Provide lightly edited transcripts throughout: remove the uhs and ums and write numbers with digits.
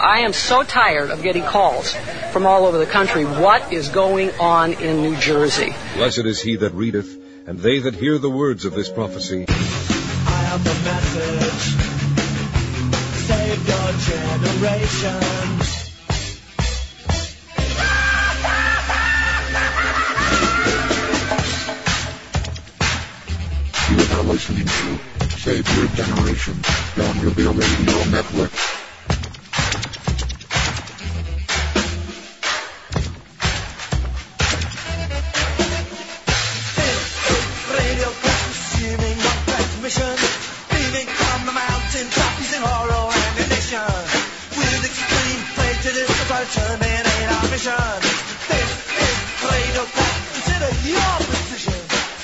I am so tired of getting calls from all over the country. What is going on in New Jersey? Blessed is he that readeth, and they that hear the words of this prophecy. I have the message. Save your generation. You are now listening to Save Your Generation on Reveal Radio Network. Radio consuming one transmission, beaming from the mountain top using horror ammunition. With extreme prejudice to terminate our mission. This is Radio Pop. Consider your position.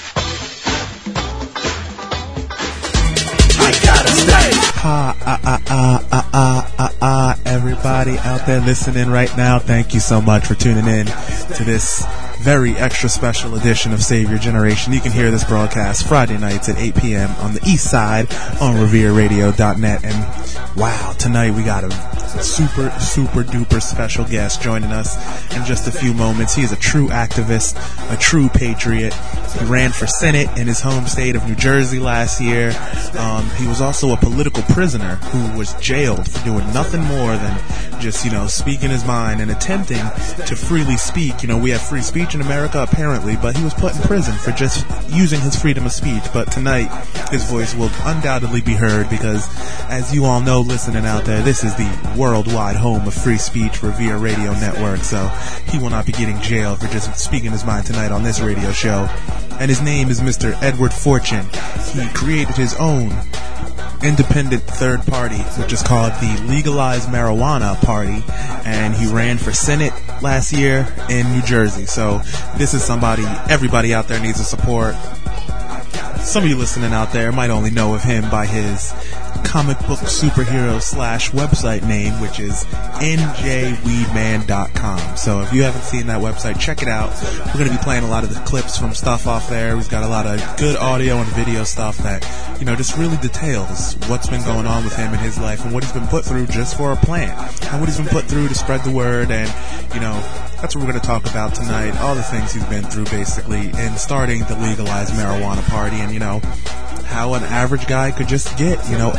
Everybody out there listening right now, thank you so much for tuning in to this very extra special edition of Save Your Generation. You can hear this broadcast Friday nights at 8 p.m. on the east side on RevereRadio.net. And wow, tonight we got a super duper special guest joining us in just a few moments. He is a true activist, a true patriot. He ran for Senate in his home state of New Jersey last year. He was also a political prisoner who was jailed for doing nothing more than just, speaking his mind and attempting to freely speak. We have free speech in America, apparently, but he was put in prison for just using his freedom of speech. But tonight, his voice will undoubtedly be heard because, as you all know, listening out there, this is the worldwide home of free speech, Revere Radio Network, so he will not be getting jailed for just speaking his mind tonight on this radio show. And his name is Mr. Edward Fortune. He created his own independent third party, which is called the Legalized Marijuana Party, and he ran for Senate last year in New Jersey. So this is somebody everybody out there needs to support. Some of you listening out there might only know of him by his comic book superhero / website name, which is njweedman.com. So if you haven't seen that website, check it out. We're going to be playing a lot of the clips from stuff off there. We've got a lot of good audio and video stuff that, just really details what's been going on with him in his life and what he's been put through just for a plan, and what he's been put through to spread the word. And, that's what we're going to talk about tonight, all the things he's been through, basically, in starting the Legalized Marijuana Party, and, how an average guy could just get,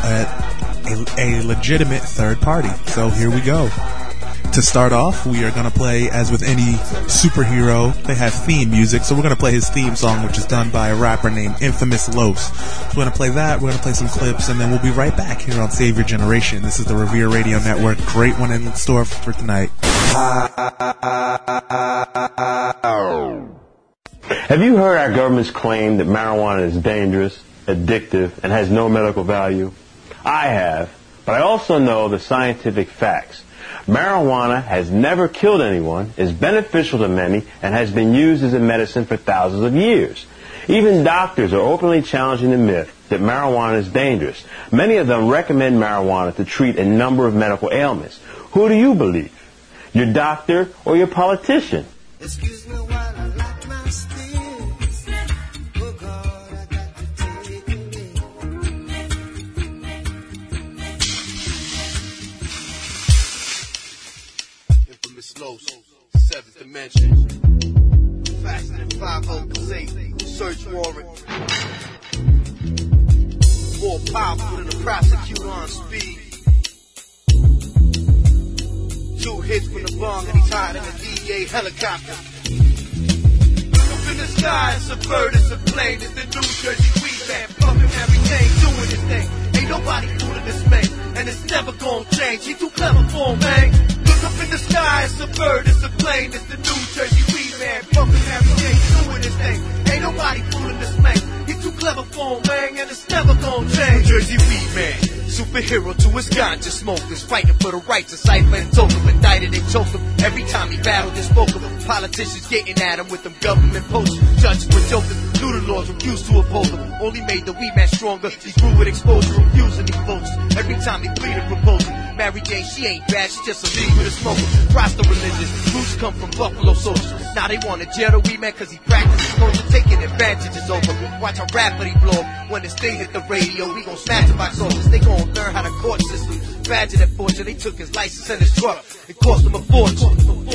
a legitimate third party. So here we go. To start off, we are going to play, as with any superhero, they have theme music, so we're going to play his theme song, which is done by a rapper named Infamous Los. So we're going to play that, we're going to play some clips, and then we'll be right back here on Save Your Generation. This is the Revere Radio Network. Great one in store for tonight. Have you heard our government's claim that marijuana is dangerous, addictive, and has no medical value? I have, but I also know the scientific facts. Marijuana has never killed anyone, is beneficial to many, and has been used as a medicine for thousands of years. Even doctors are openly challenging the myth that marijuana is dangerous. Many of them recommend marijuana to treat a number of medical ailments. Who do you believe? Your doctor or your politician? Excuse me while I light my sticks. Oh God, I got to take a lick. Infamous Los, seventh dimension. Faster than 508, search warrant. More powerful than a prosecutor on speed. 2 hits from the bong and he's hiding in a DEA helicopter. Up in the sky, it's a bird, it's a plane, it's the New Jersey weed man, pumping everything, doing his thing. Ain't nobody fooling this man, and it's never gonna change. He too clever for him, man. Look up in the sky, it's a bird, it's a plane, it's the New Jersey weed man, pumping everything, doing his thing. Ain't nobody fooling this man. He too clever for him, man, and it's never gonna change. New Jersey weed man. Superhero to his ganja smokers, fighting for the right to cipher and toke him, indicted and choke him. Every time he battled and spoke of him, politicians getting at him with them government posters. Judges were joking, knew the laws, refused to oppose him. Only made the weed man stronger, he grew with exposure, refusing these votes. Every time he pleaded proposal, Mary Jane, she ain't bad, she just a lead with a smoker. Rasta religious, roots come from Buffalo soldiers. Now they wanna jail the weed man cause he practices culture, taking advantages over. Watch how rapid he blow up. When this thing hit the radio, we gon' snatch him by soldiers. They gon' learn how the court system Imagine that fortune, they took his license and his truck. It cost him a fortune.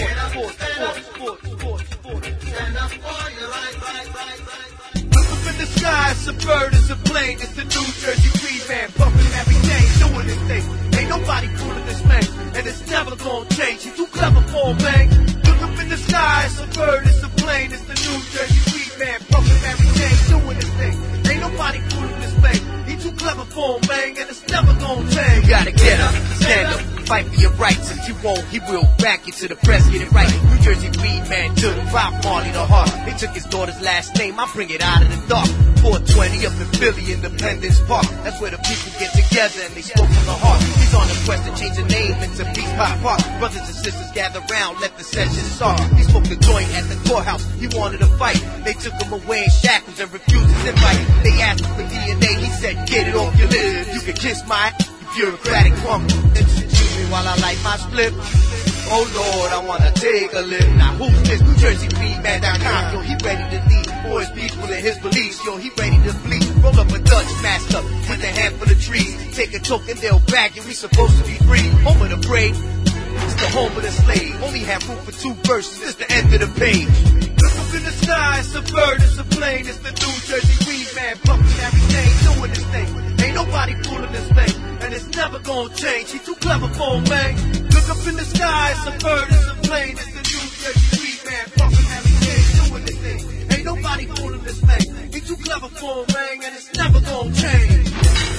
Look up in the sky, it's a bird, it's a plane. It's the New Jersey Weed Man, pumping every day, doing his thing. Ain't nobody fooling this man, and it's never gonna change. He's too clever for a bang. Look up in the sky, it's a bird, it's a plane. It's the New Jersey Weed Man, pumping every day, doing his thing. Ain't nobody fooling this man. He's too clever for a bang, and it's never gonna change. You gotta get up, stand up, fight for your rights. If you won't, he will back you to the press, get it right. New Jersey Weed Man took Bob Marley to heart. They took his daughter's last name, I bring it out of the dark. 420 up in Philly, Independence Park. That's where the people get together and they spoke from the heart. He's on a quest to change the name into Peace Pop Park. Brothers and sisters gather round, let the session start. He spoke the joint at the courthouse, he wanted to fight. They took him away in shackles and refused his invite. They asked him for DNA, he said, get it off your lips. You can kiss my bureaucratic punk. Excuse me while I light my split. Oh Lord, I wanna take a lift. Now who's this New Jersey Weedman.com? Yo, he ready to lead for his people and his beliefs. Yo, he ready to bleed. Roll up a Dutch masked up with a handful of trees. Take a toke and they'll bag you. We supposed to be free. Home of the brave. It's the home of the slave. Only have room for 2 verses. It's the end of the page. Look up in the sky, it's a bird, it's a plane. It's the New Jersey Weedman, pumping everything, doing his thing. Ain't nobody fooling this thing, and it's never gonna change. He's too clever for a man. Look up in the sky, it's a bird, it's a plane. It's the New Jersey Weedman, pumping everything, doing his thing. Ain't nobody fooling this thing. He's too clever for a man, and it's never gonna change.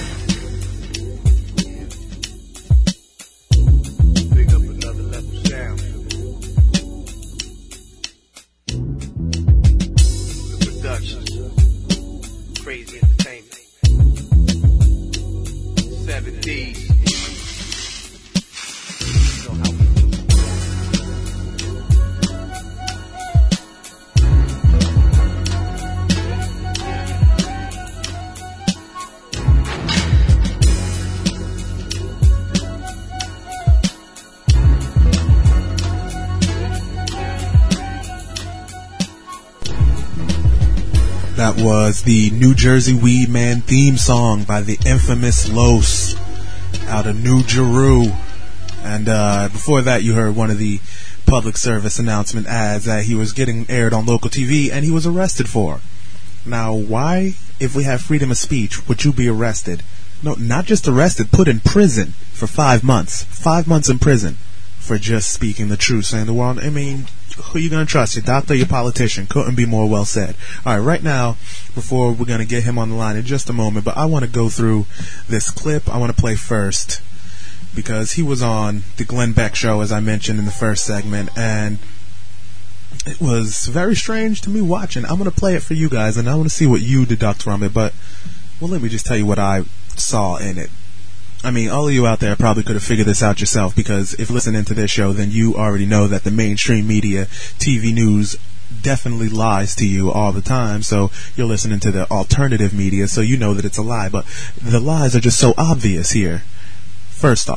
Big up another level sound. Productions, Crazy Entertainment, 7 D's. You know how we do. That was the New Jersey Weed Man theme song by the infamous Los out of New Jeru. And before that, you heard one of the public service announcement ads that he was getting aired on local TV and he was arrested for. Now, why, if we have freedom of speech, would you be arrested? No, not just arrested, put in prison for 5 months. 5 months in prison for just speaking the truth, saying the world. I mean, who are you going to trust? Your doctor, your politician? Couldn't be more well said. All right, right now, before we're going to get him on the line in just a moment, but I want to go through this clip I want to play first because he was on the Glenn Beck show, as I mentioned in the first segment, and it was very strange to me watching. I'm going to play it for you guys, and I want to see what you deduct from it, but, well, let me just tell you what I saw in it. I mean, all of you out there probably could have figured this out yourself because if listening to this show, then you already know that the mainstream media, TV news, definitely lies to you all the time. So you're listening to the alternative media, so you know that it's a lie. But the lies are just so obvious here. First,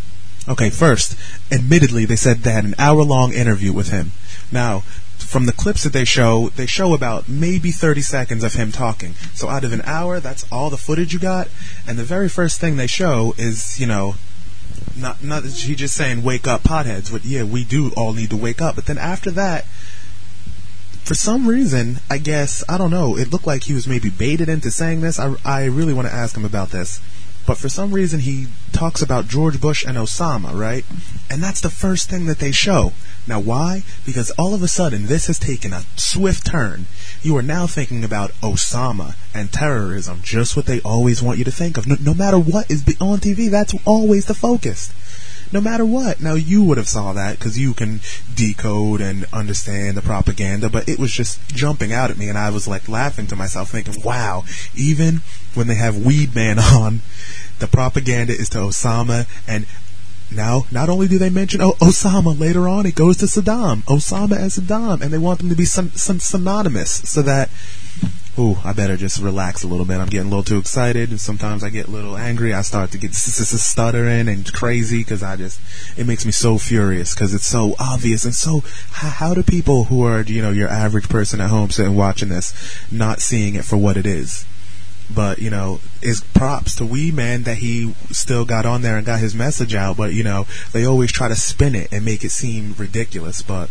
admittedly, they said they had an hour-long interview with him. Now, from the clips that they show about maybe 30 seconds of him talking. So out of an hour, that's all the footage you got. And the very first thing they show is, you know, not he just saying, wake up, potheads. But yeah, we do all need to wake up. But then after that, for some reason, I guess, I don't know, it looked like he was maybe baited into saying this. I really want to ask him about this. But for some reason, he talks about George Bush and Osama, right? And that's the first thing that they show. Now, why? Because all of a sudden, this has taken a swift turn. You are now thinking about Osama and terrorism, just what they always want you to think of. No matter what is on TV, that's always the focus. No matter what. Now, you would have saw that because you can decode and understand the propaganda, but it was just jumping out at me, and I was like laughing to myself, thinking, wow, even when they have Weed Man on, the propaganda is to Osama, and now, not only do they mention Osama, later on it goes to Saddam. Osama and Saddam, and they want them to be synonymous, so that, I better just relax a little bit. I'm getting a little too excited, and sometimes I get a little angry. I start to get stuttering and crazy, because it makes me so furious, because it's so obvious, and so, how do people who are, your average person at home sitting watching this, not seeing it for what it is? But, you know, it's props to Weed Man that he still got on there and got his message out. But, you know, they always try to spin it and make it seem ridiculous. But,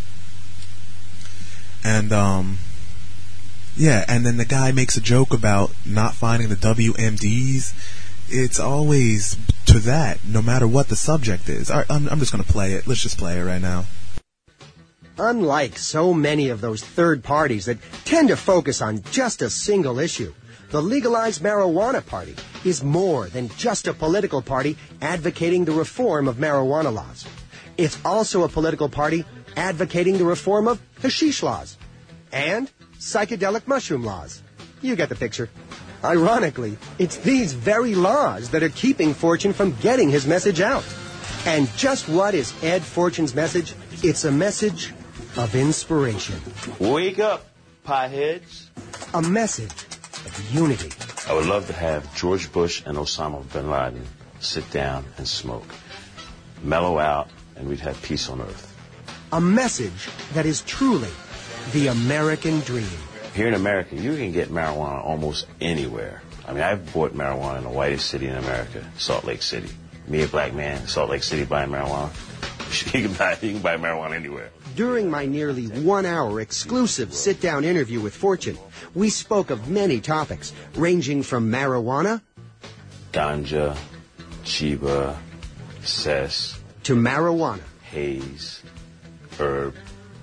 and, yeah, and then the guy makes a joke about not finding the WMDs. It's always to that, no matter what the subject is. I'm just going to play it. Let's just play it right now. Unlike so many of those third parties that tend to focus on just a single issue, the Legalized Marijuana Party is more than just a political party advocating the reform of marijuana laws. It's also a political party advocating the reform of hashish laws and psychedelic mushroom laws. You get the picture. Ironically, it's these very laws that are keeping Fortune from getting his message out. And just what is Ed Fortune's message? It's a message of inspiration. Wake up, potheads. A message of unity. I would love to have George Bush and Osama bin Laden sit down and smoke, mellow out, and we'd have peace on earth. A message that is truly the American dream. Here in America, you can get marijuana almost anywhere. I mean, I've bought marijuana in the whitest city in America, Salt Lake City. Me, a black man, Salt Lake City, buying marijuana. You can buy marijuana anywhere. During my nearly 1 hour exclusive sit-down interview with Fortune, we spoke of many topics, ranging from marijuana, ganja, chiba, cess, to marijuana, haze, herb,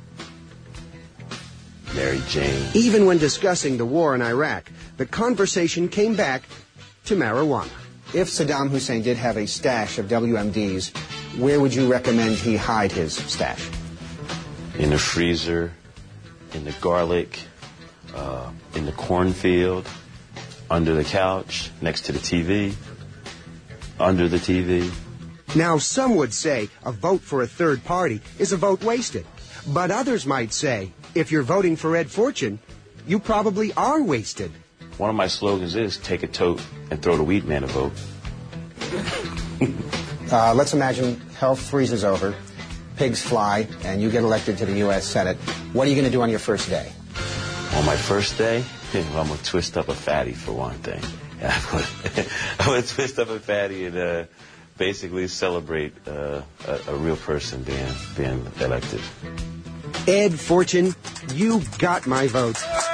Mary Jane. Even when discussing the war in Iraq, the conversation came back to marijuana. If Saddam Hussein did have a stash of WMDs, where would you recommend he hide his stash? In the freezer, in the garlic, in the cornfield, under the couch, next to the TV, under the TV. Now, some would say a vote for a third party is a vote wasted. But others might say, if you're voting for Ed Fortune, you probably are wasted. One of my slogans is, take a tote and throw the Weed Man a vote. Let's imagine hell freezes over, pigs fly, and you get elected to the U.S. Senate. What are you going to do on your first day? On my first day, I'm going to twist up a fatty for one thing. I'm going to twist up a fatty and basically celebrate a real person being elected. Ed Fortune, you got my vote.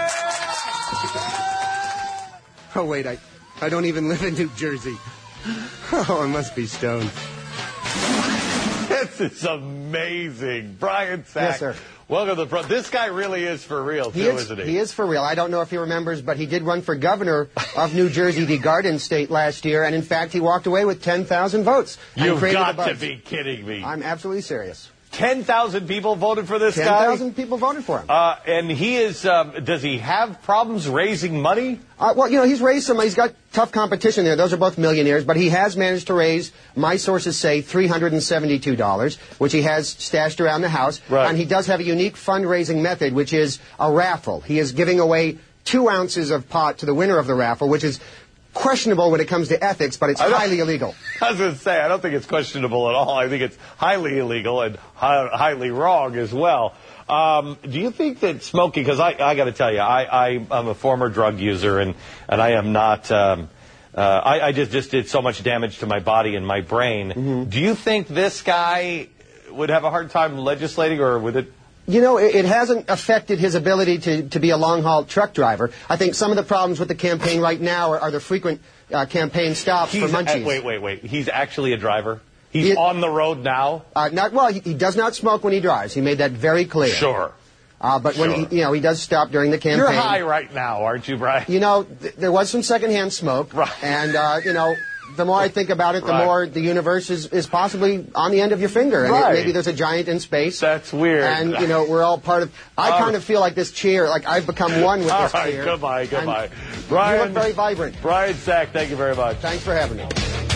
Oh, wait, I don't even live in New Jersey. Oh, I must be stoned. This is amazing. Brian Sack. Yes, sir. Welcome to the front. This guy really is for real, isn't he? He is for real. I don't know if he remembers, but he did run for governor of New Jersey, the Garden State, last year. And, in fact, he walked away with 10,000 votes. You've got to be kidding me. I'm absolutely serious. 10,000 people voted for this guy? 10,000 people voted for him. And he is, does he have problems raising money? Well, you know, he's got tough competition there. Those are both millionaires, but he has managed to raise, my sources say, $372, which he has stashed around the house. Right. And he does have a unique fundraising method, which is a raffle. He is giving away 2 ounces of pot to the winner of the raffle, which is questionable when it comes to ethics, but it's highly illegal. I was going to say, I don't think it's questionable at all. I think it's highly illegal and highly wrong as well. Do you think that smoking, because I got to tell you, I'm a former drug user, and I am not, I just did so much damage to my body and my brain. Mm-hmm. Do you think this guy would have a hard time legislating, or would it? You know, it hasn't affected his ability to be a long-haul truck driver. I think some of the problems with the campaign right now are the frequent campaign stops for munchies. Wait. He's actually a driver? He's on the road now? He does not smoke when he drives. He made that very clear. Sure. But when he does stop during the campaign. You're high right now, aren't you, Brian? You know, there was some secondhand smoke. Right. And, the more I think about it, the more the universe is possibly on the end of your finger. And maybe there's a giant in space. That's weird. And, we're all part of... I kind of feel like this chair, like I've become one with this chair. All right, goodbye. Brian, you look very vibrant. Brian Sack, thank you very much. Thanks for having me.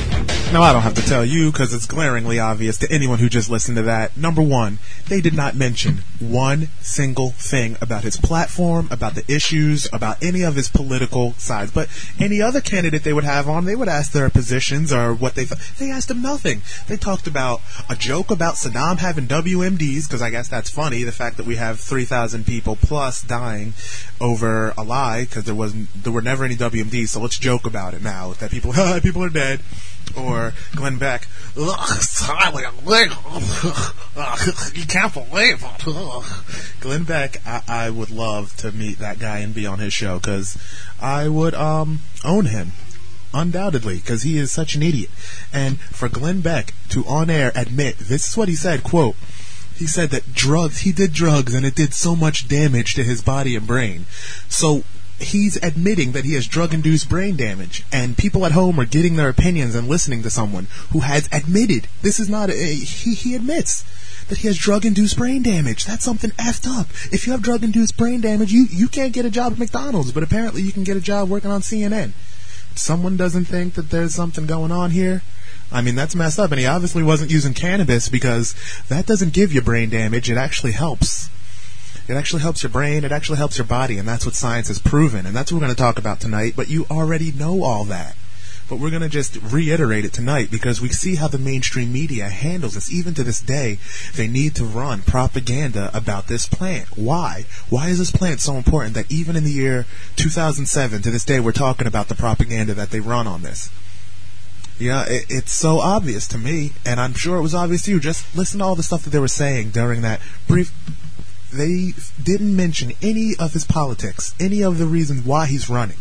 Now, I don't have to tell you because it's glaringly obvious to anyone who just listened to that. Number one, they did not mention one single thing about his platform, about the issues, about any of his political sides. But any other candidate they would have on, they would ask their positions or what they thought. They asked him nothing. They talked about a joke about Saddam having WMDs, because I guess that's funny, the fact that we have 3,000 people plus dying over a lie, because there were never any WMDs, so let's joke about it now, that people are dead. Or Glenn Beck, it's highly illegal. You can't believe it. Glenn Beck, I would love to meet that guy and be on his show, because I would own him, undoubtedly, because he is such an idiot. And for Glenn Beck to on air admit, this is what he said, quote, he said that he did drugs and it did so much damage to his body and brain. So he's admitting that he has drug-induced brain damage, and people at home are getting their opinions and listening to someone who has admitted, this is not, he admits that he has drug-induced brain damage. That's something effed up. If you have drug-induced brain damage, you can't get a job at McDonald's, but apparently you can get a job working on CNN. Someone doesn't think that there's something going on here. I mean, that's messed up, and he obviously wasn't using cannabis, because that doesn't give you brain damage. It actually helps. It actually helps your brain, it actually helps your body, and that's what science has proven, and that's what we're going to talk about tonight, but you already know all that. But we're going to just reiterate it tonight, because we see how the mainstream media handles this. Even to this day, they need to run propaganda about this plant. Why? Why is this plant so important that even in the year 2007, to this day, we're talking about the propaganda that they run on this? Yeah, it's so obvious to me, and I'm sure it was obvious to you. Just listen to all the stuff that they were saying during that brief. They didn't mention any of his politics, any of the reasons why he's running.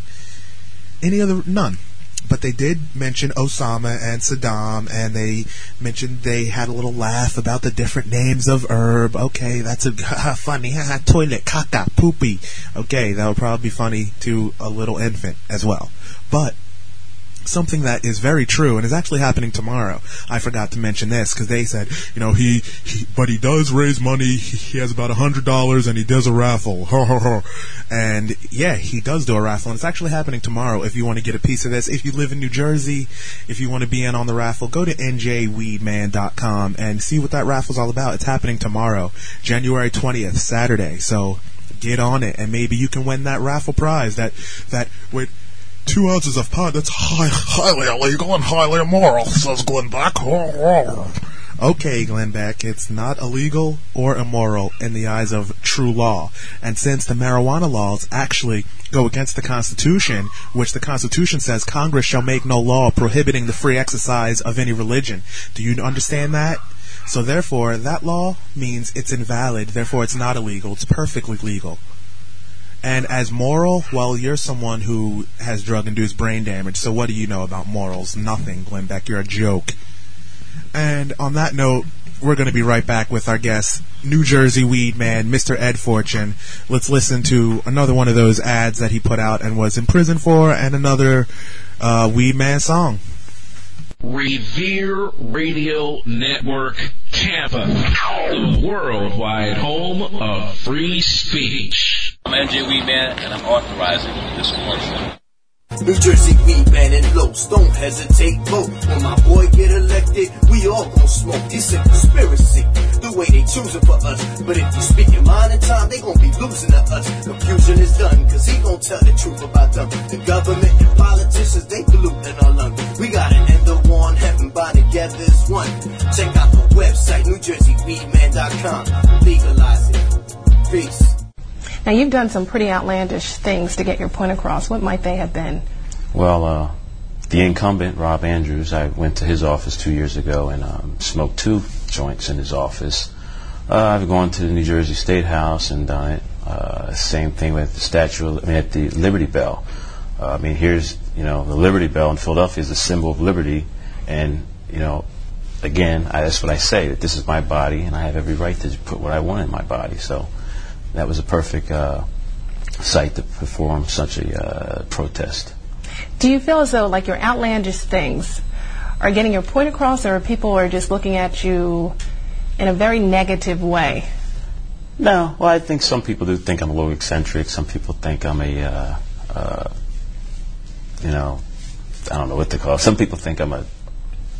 None. But they did mention Osama and Saddam, and they mentioned they had a little laugh about the different names of herb. Okay, that's a funny. Toilet, caca, poopy. Okay, that would probably be funny to a little infant as well. But something that is very true and is actually happening tomorrow. I forgot to mention this because they said, but he does raise money. He has about $100 and he does a raffle. And yeah, he does do a raffle, and it's actually happening tomorrow. If you want to get a piece of this, if you live in New Jersey, if you want to be in on the raffle, go to njweedman.com and see what that raffle's all about. It's happening tomorrow, January 20th, Saturday. So get on it, and maybe you can win that raffle prize. That with 2 ounces of pot, that's highly illegal and highly immoral, says Glenn Beck. Okay, Glenn Beck, it's not illegal or immoral in the eyes of true law. And since the marijuana laws actually go against the Constitution, which the Constitution says Congress shall make no law prohibiting the free exercise of any religion. Do you understand that? So therefore, that law means it's invalid, therefore it's not illegal, it's perfectly legal. And as moral, well, you're someone who has drug-induced brain damage, so what do you know about morals? Nothing, Glenn Beck, you're a joke. And on that note, we're going to be right back with our guest, New Jersey weed man, Mr. Ed Fortune. Let's listen to another one of those ads that he put out and was in prison for, and another weed man song. Revere Radio Network Tampa, the worldwide home of free speech. I'm NJ Weedman, and I'm authorizing this commercial. New Jersey Weedman and Los, don't hesitate, vote. When my boy get elected, we all gon' smoke. This a conspiracy, the way they choosing for us. But if you speak your mind in time, they gon' be losing to us. Confusion is done, cause he gon' tell the truth about them. The government and politicians, they polluting our lungs. We gotta end the war on heaven by together as one. Check out the website, NewJerseyWeedman.com. Legalize it. Peace. Now, you've done some pretty outlandish things to get your point across. What might they have been? Well, the incumbent, Rob Andrews, I went to his office 2 years ago and smoked 2 joints in his office. I've gone to the New Jersey State House and done it. Same thing with the at the Liberty Bell. Here's, the Liberty Bell in Philadelphia is a symbol of liberty. And, again, that's what I say, that this is my body and I have every right to put what I want in my body. So that was a perfect site to perform such a protest. Do you feel as though, like, your outlandish things are getting your point across, or people are just looking at you in a very negative way? No. Well, I think some people do think I'm a little eccentric. Some people think I'm I don't know what to call it. Some people think I'm a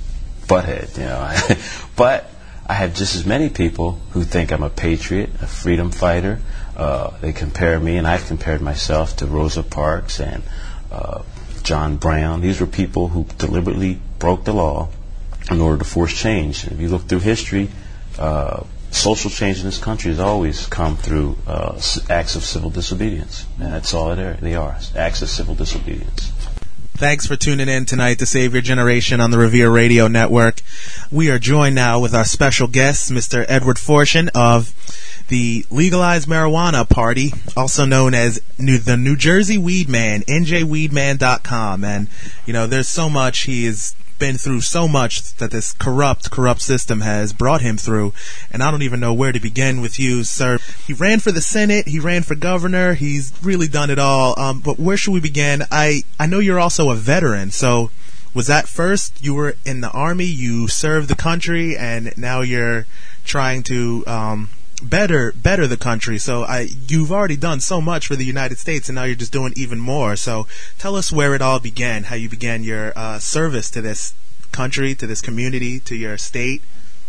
butthead, you know. But I have just as many people who think I'm a patriot, a freedom fighter. They compare me, and I've compared myself to Rosa Parks and John Brown. These were people who deliberately broke the law in order to force change. If you look through history, social change in this country has always come through acts of civil disobedience. And that's all they are, acts of civil disobedience. Thanks for tuning in tonight to Save Your Generation on the Revere Radio Network. We are joined now with our special guest, Mr. Edward Fortune of the Legalized Marijuana Party, also known as the New Jersey Weed Man, njweedman.com. And, you know, there's so much he has been through, so much that this corrupt system has brought him through, and I don't even know where to begin with you, sir. He ran for the Senate, he ran for governor, he's really done it all, but where should we begin? I know you're also a veteran, so was that first? You were in the Army, you served the country, and now you're trying to better the country. So you've already done so much for the United States, and now you're just doing even more. So tell us where it all began, how you began your service to this country, to this community, to your state.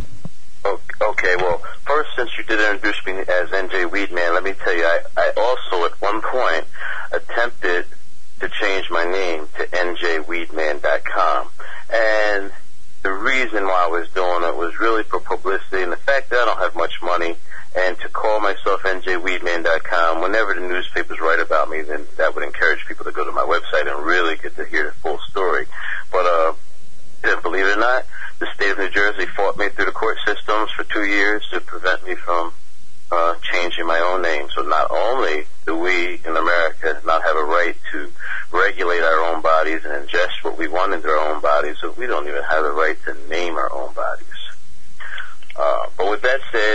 Okay, well, first, since you did introduce me as NJ Weedman, let me tell you, I also at one point attempted to change my name to njweedman.com. And the reason why I was doing it was really for publicity and the fact that I don't have much money. And to call myself njweedman.com, whenever the newspapers write about me, then that would encourage people to go to my website and really get to hear the full story. But believe it or not, the state of New Jersey fought me through the court systems for 2 years to prevent me from changing my own name. So not only do we in America not have a right to regulate our own bodies and ingest what we want into our own bodies, but we don't even have a right to name our own bodies. But with that said,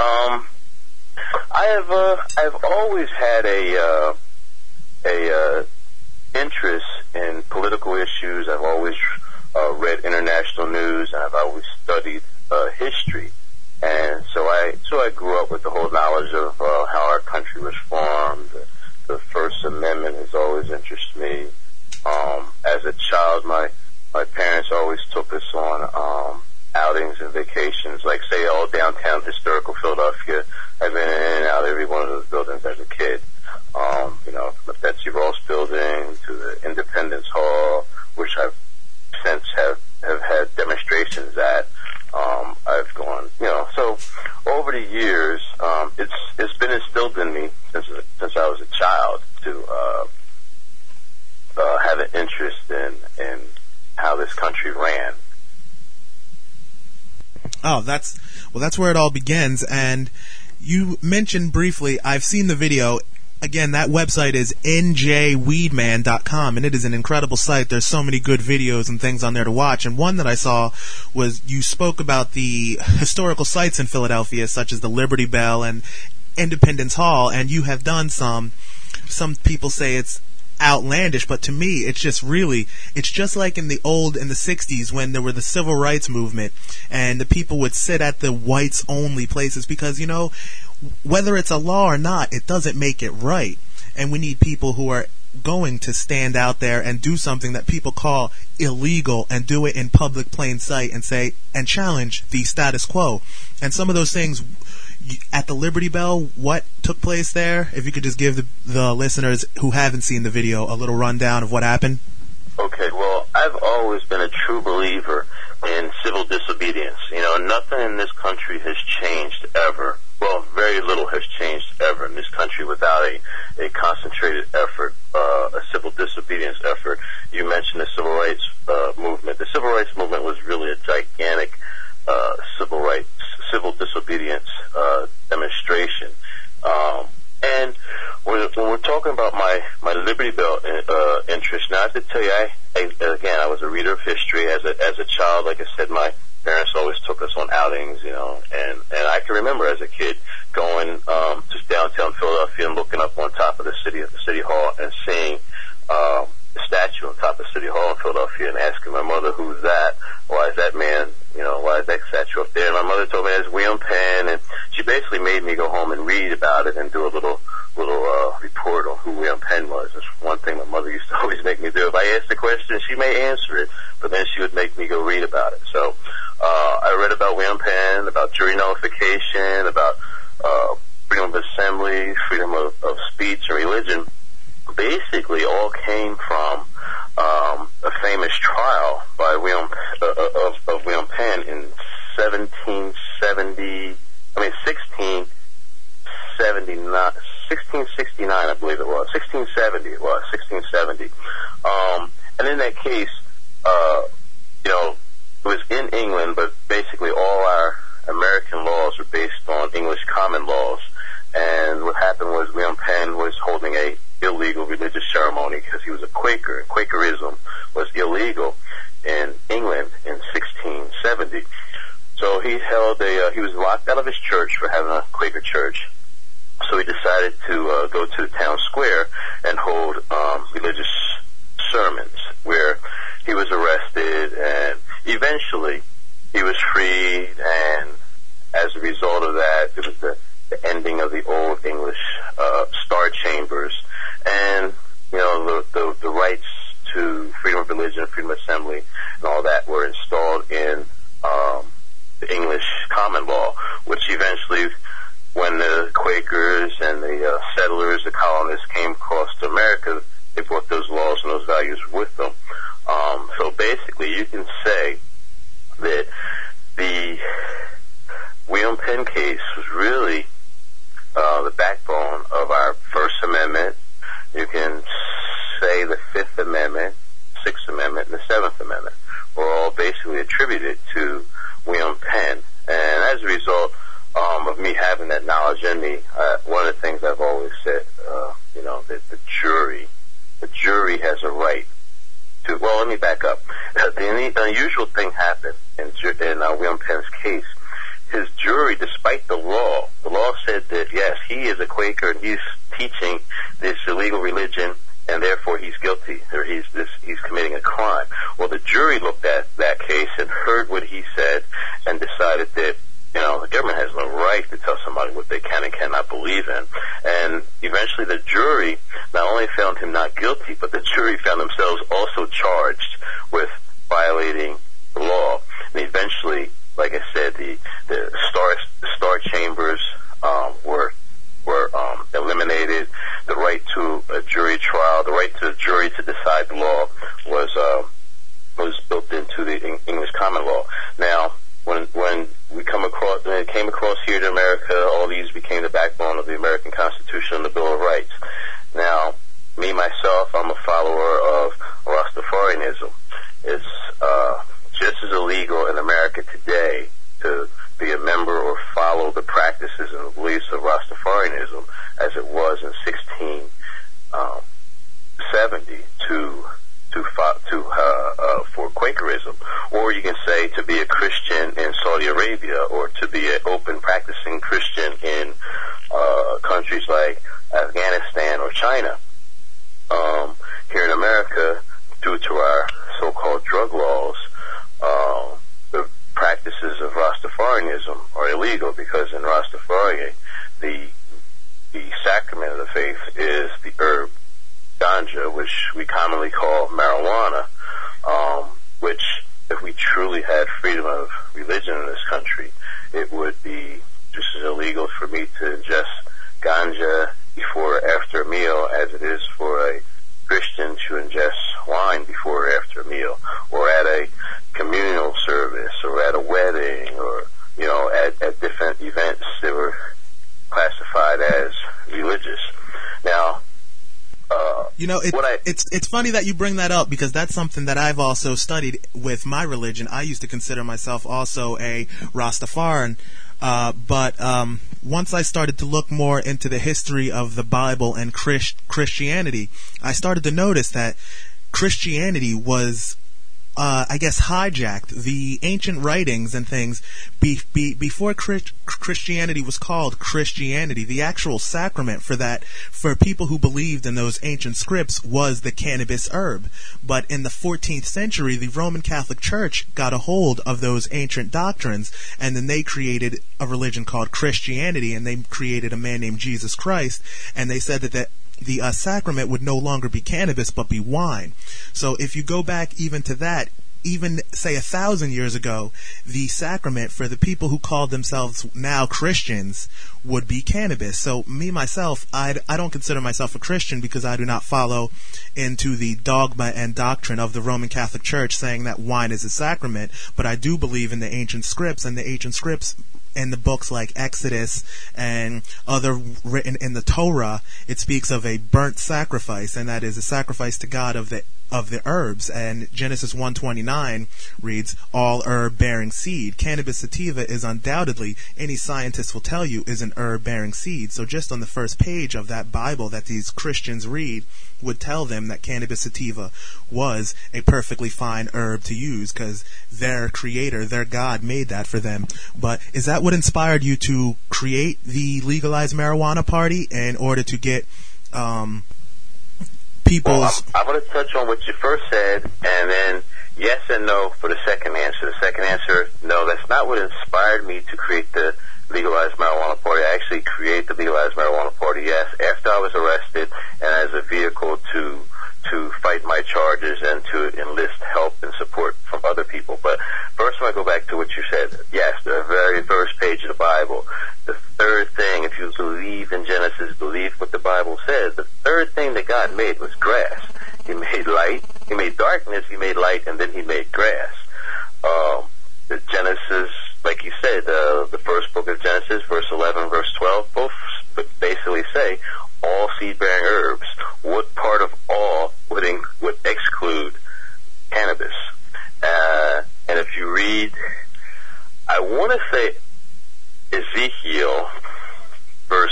I've always had a interest in political issues. I've always read international news, and I've always studied history. And so I grew up with the whole knowledge of how our country was formed. The First Amendment has always interested me. As a child, my parents always took us on outings and vacations, like say all downtown historical Philadelphia. I've been in and out every one of those buildings as a kid. From the Betsy Ross building to the Independence Hall, which I've since have had demonstrations at. I've gone, so over the years, it's been instilled in me since I was a child to have an interest in how this country ran. Oh, that's where it all begins. And you mentioned briefly, I've seen the video. Again, that website is njweedman.com, and it is an incredible site. There's so many good videos and things on there to watch. And one that I saw was you spoke about the historical sites in Philadelphia, such as the Liberty Bell and Independence Hall, and you have done some people say it's outlandish, but to me it's just like in the 60s when there were the civil rights movement and the people would sit at the whites only places because whether it's a law or not, it doesn't make it right, and we need people who are going to stand out there and do something that people call illegal and do it in public plain sight and challenge the status quo. And some of those things at the Liberty Bell, what took place there? If you could just give the listeners who haven't seen the video a little rundown of what happened. Okay, well, I've always been a true believer in civil disobedience. Nothing in this country has changed ever. Well, very little has changed ever in this country without a concentrated effort, a civil disobedience effort. You mentioned the civil rights movement. The civil rights movement was really a gigantic civil disobedience demonstration. And when we're talking about my Liberty Bell interest, now I have to tell you, I was a reader of history as a child. Like I said, my parents always took us on outings, and I can remember as a kid going just downtown Philadelphia and looking up on top of the city hall and seeing the statue on top of City Hall in Philadelphia and asking my mother, who's that? Why is that man, why is that statue up there? And my mother told me it's William Penn, Penn, and she basically made me go home and read about it and do a little report on who William Penn was. That's one thing my mother used to always make me do. If I asked a question, she may answer it, but then she would make me go read about it. So I read about William Penn, about jury nullification, about freedom of assembly, freedom of speech and religion. Basically, all came from a famous trial by William Penn in 1669, I believe it was. 1670. And in that case, it was in England, but basically all our American laws were based on English common laws. And what happened was William Penn was holding a illegal religious ceremony because he was a Quaker, and Quakerism was illegal in England in 1670. So he he was locked out of his church for having a Quaker church. So he decided to go to the town square and hold religious sermons, where he was arrested, and eventually he was freed, and as a result of that, it was the ending of the old English Star Chambers, and the rights to freedom of religion, freedom of assembly, and all that were installed in the English common law, which eventually, when the Quakers and the settlers, the colonists, came across to America, they brought those laws and those values with them. So basically, you can say that the William Penn case was really the backbone of our First Amendment. You can say the Fifth Amendment, Sixth Amendment, and the Seventh Amendment were all basically attributed to William Penn. And as a result of me having that knowledge in me, one of the things I've always said, that the jury has a right to. Well, let me back up. The unusual thing happened in William Penn's case. His jury, despite the law said that yes, he is a Quaker and he's teaching this illegal religion, and therefore he's guilty, or he's committing a crime. Well, the jury looked at that case and heard what he said and decided that the government has no right to tell somebody what they can and cannot believe in. And eventually the jury not only found him not guilty, but the jury found themselves also charged with violating the law. And eventually, like I said, the Star Chambers were eliminated. The right to a jury trial, the right to a jury to decide the law was built into the English common law. Now, when it came across here to America, all these became the backbone of the American Constitution and the Bill of Rights. Now, me myself, I'm a follower of Rastafarianism. It's just as illegal in America today to be a member or follow the practices and the beliefs of Rastafarianism as it was in 1670 for Quakerism, or you can say to be a Christian in Saudi Arabia, or to be an open practicing Christian in countries like Afghanistan or China. Here in America, due to our so-called drug laws, the practices of Rastafarianism are illegal, because in Rastafari, the sacrament of the faith is the herb ganja, which we commonly call marijuana, which, if we truly had freedom of religion in this country, it would be just as illegal for me to ingest ganja before or after a meal as it is for a Christian to ingest wine before or after a meal, or at a communal service, or at a wedding, or at different events that were classified as religious. Now, it's funny that you bring that up, because that's something that I've also studied with my religion. I used to consider myself also a Rastafarian, but once I started to look more into the history of the Bible and Christianity, I started to notice that Christianity was I guess, hijacked the ancient writings and things before Christianity was called Christianity. The actual sacrament for people who believed in those ancient scripts was the cannabis herb. But in the 14th century, the Roman Catholic Church got a hold of those ancient doctrines, and then they created a religion called Christianity, and they created a man named Jesus Christ, and they said that the sacrament would no longer be cannabis but be wine. So if you go back even to that, even say 1,000 years ago, the sacrament for the people who called themselves now Christians would be cannabis. So me, myself, I don't consider myself a Christian because I do not follow into the dogma and doctrine of the Roman Catholic Church saying that wine is a sacrament, but I do believe in the ancient scripts, and the ancient scripts in the books like Exodus and other written in the Torah, it speaks of a burnt sacrifice, and that is a sacrifice to God of the herbs. And Genesis 1:29 reads, all herb bearing seed. Cannabis sativa is undoubtedly, any scientist will tell you, is an herb bearing seed. So just on the first page of that Bible that these Christians read would tell them that cannabis sativa was a perfectly fine herb to use because their creator, their God, made that for them. But is that what inspired you to create the legalized marijuana party in order to get people's... Well, I'm going to touch on what you first said, and then yes and no for the second answer. The second answer, no, that's not what inspired me to create the legalized marijuana party. I actually created the legalized marijuana party, yes, after I was arrested, and as a vehicle to fight my charges and to enlist help and support from other people. But first, I want to go back to what you said. Yes, the very first page of the Bible, the third thing, if you believe in Genesis, believe what the Bible says, the third thing that God made was grass. He made light, he made darkness, he made light, and then he made grass. The Genesis, like you said, the first book of Genesis, verse 11, verse 12, both basically say all seed-bearing herbs. What part of all would exclude cannabis? And if you read, I want to say Ezekiel, verse.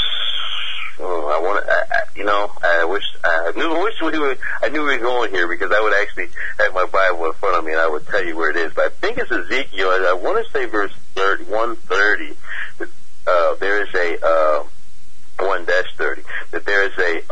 I knew we were going here because I would actually have my Bible in front of me and I would tell you where it is. But I think it's Ezekiel. I want to say verse 130. There is a 1-30 that there is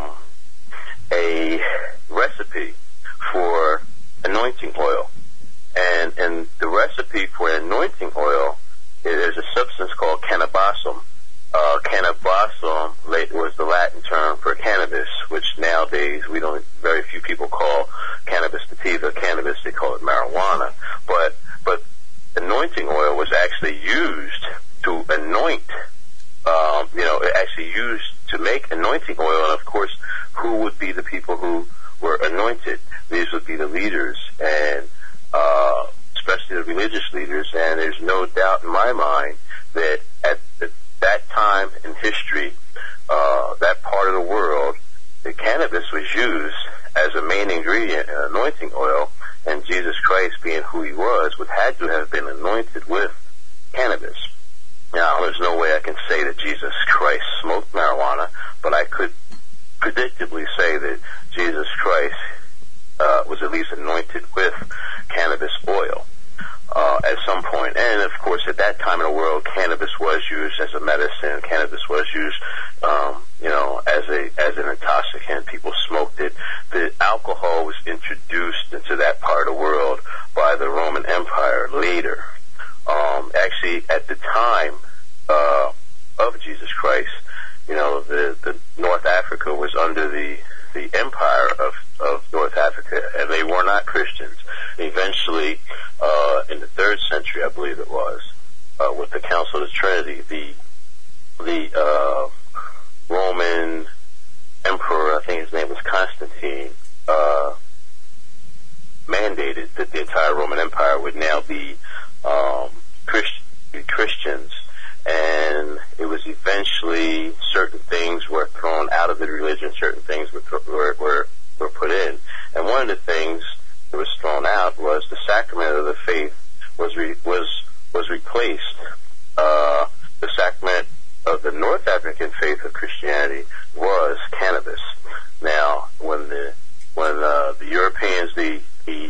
a recipe for anointing oil, and the recipe for anointing oil, there's a substance called cannabasum. Cannabasum was the Latin term for cannabis, which nowadays very few people call cannabis sativa cannabis. They call it marijuana. But anointing oil was actually used to anoint. Actually used to make anointing oil, and of course, who would be the people who were anointed? These would be the leaders, and especially the religious leaders. And there's no doubt in my mind that at that time in history, that part of the world, the cannabis was used as a main ingredient in anointing oil, and Jesus Christ, being who he was, would had to have been anointed with cannabis. Now, there's no way I can say that Jesus Christ smoked marijuana, but I could predictably say that Jesus Christ was at least anointed with cannabis oil at some point. And, of course, at that time in the world, cannabis was used as a medicine. Cannabis was used, as an intoxicant. People smoked it. The alcohol was introduced into that part of the world by the Roman Empire later. Actually, at the time of Jesus Christ, the North Africa was under the empire of North Africa, and they were not Christians. Eventually, in the 3rd century, I believe it was, with the Council of the Trinity, the Roman emperor, I think his name was Constantine, mandated that the entire Roman Empire would now be Christians, and it was eventually certain things were thrown out of the religion, certain things were put in, and one of the things that was thrown out was the sacrament of the faith was replaced. The sacrament of the North African faith of Christianity was cannabis. Now, when the Europeans, the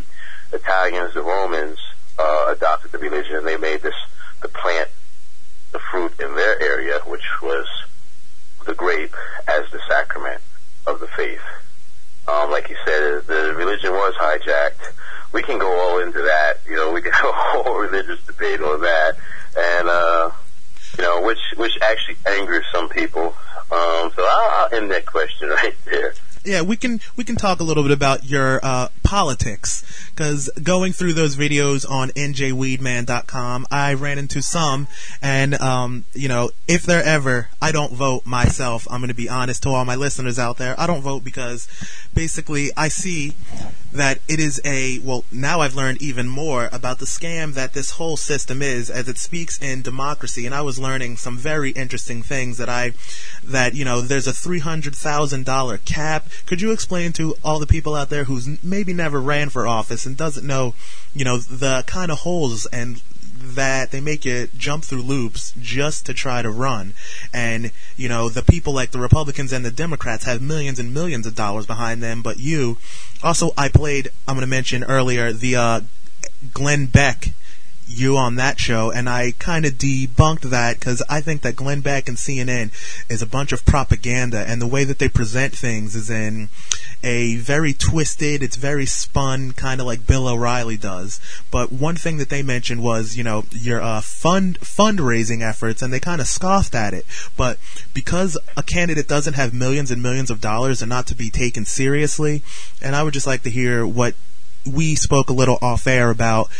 Italians, the Romans, adopted the religion, and they made the plant, the fruit in their area, which was the grape, as the sacrament of the faith. Like you said, the religion was hijacked. We can go all into that. We can go a whole religious debate on that, and which actually angers some people. So I'll end that question right there. Yeah, we can talk a little bit about your politics, because going through those videos on njweedman.com, I ran into some, and if they're ever, I don't vote myself. I'm going to be honest to all my listeners out there. I don't vote because basically I see that it is now I've learned even more about the scam that this whole system is, as it speaks in democracy, and I was learning some very interesting things that there's a $300,000 cap. Could you explain to all the people out there who's maybe never ran for office and doesn't know, the kind of holes and that they make you jump through loops just to try to run? And, the people like the Republicans and the Democrats have millions and millions of dollars behind them, but I'm going to mention earlier, the Glenn Beck, you on that show, and I kind of debunked that because I think that Glenn Beck and CNN is a bunch of propaganda, and the way that they present things is in a very twisted, it's very spun, kind of like Bill O'Reilly does. But one thing that they mentioned was, your fundraising efforts, and they kind of scoffed at it. But because a candidate doesn't have millions and millions of dollars and not to be taken seriously, and I would just like to hear what we spoke a little off air about,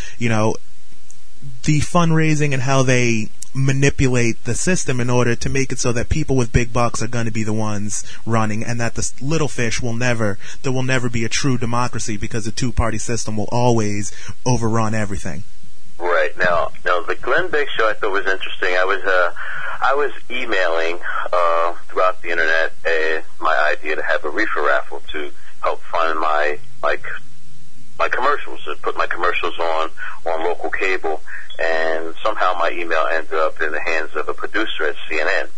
the fundraising and how they manipulate the system in order to make it so that people with big bucks are going to be the ones running, and that the little fish will never be a true democracy, because the two-party system will always overrun everything. Right. Now the Glenn Beck show I thought was interesting. I was emailing throughout the internet my idea to have a reefer raffle to help fund my commercials, to put my commercials on local cable, and somehow my email ended up in the hands of a producer at CNN.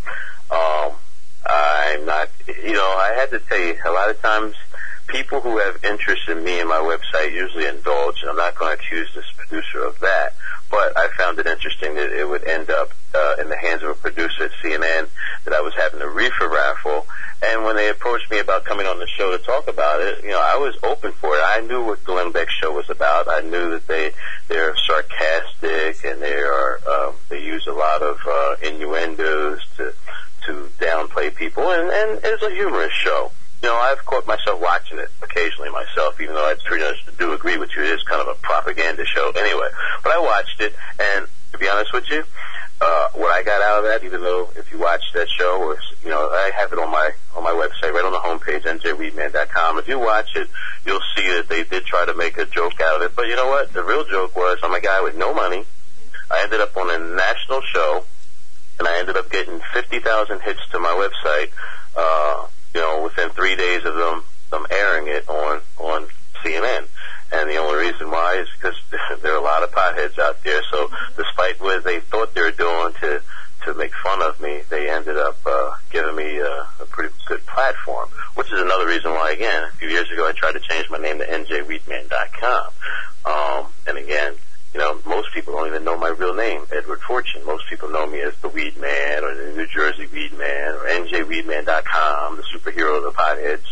I'm not, I had to tell you, a lot of times people who have interest in me and my website usually indulge, and I'm not going to accuse this producer of that, but I found it interesting that it would end up in the hands of a producer at CNN, that I was having a reefer raffle. And when they approached me about coming on the show to talk about it, I was open for it. I knew what Glenn Beck's show was about. I knew that they're sarcastic, and they use a lot of innuendos to downplay people, and it's a humorous show. I've caught myself watching it occasionally myself, even though I pretty much do agree with you. It is kind of a propaganda show anyway. But I watched it, and to be honest with you, what I got out of that, even though if you watch that show, or I have it on my website, right on the homepage, njweedman.com. If you watch it, you'll see that they did try to make a joke out of it. But you know what? The real joke was, I'm a guy with no money. I ended up on a national show, and I ended up getting 50,000 hits to my website. Within 3 days of them airing it on CNN. And the only reason why is because there are a lot of potheads out there. So despite what they thought they were doing to make fun of me, they ended up giving me a pretty good platform, which is another reason why, again, a few years ago I tried to change my name to njweedman.com. And again, most people don't even know my real name, Edward Fortune. Most people know me as the Weed Man, or the New Jersey Weed Man, or njweedman.com, the superhero of the potheads.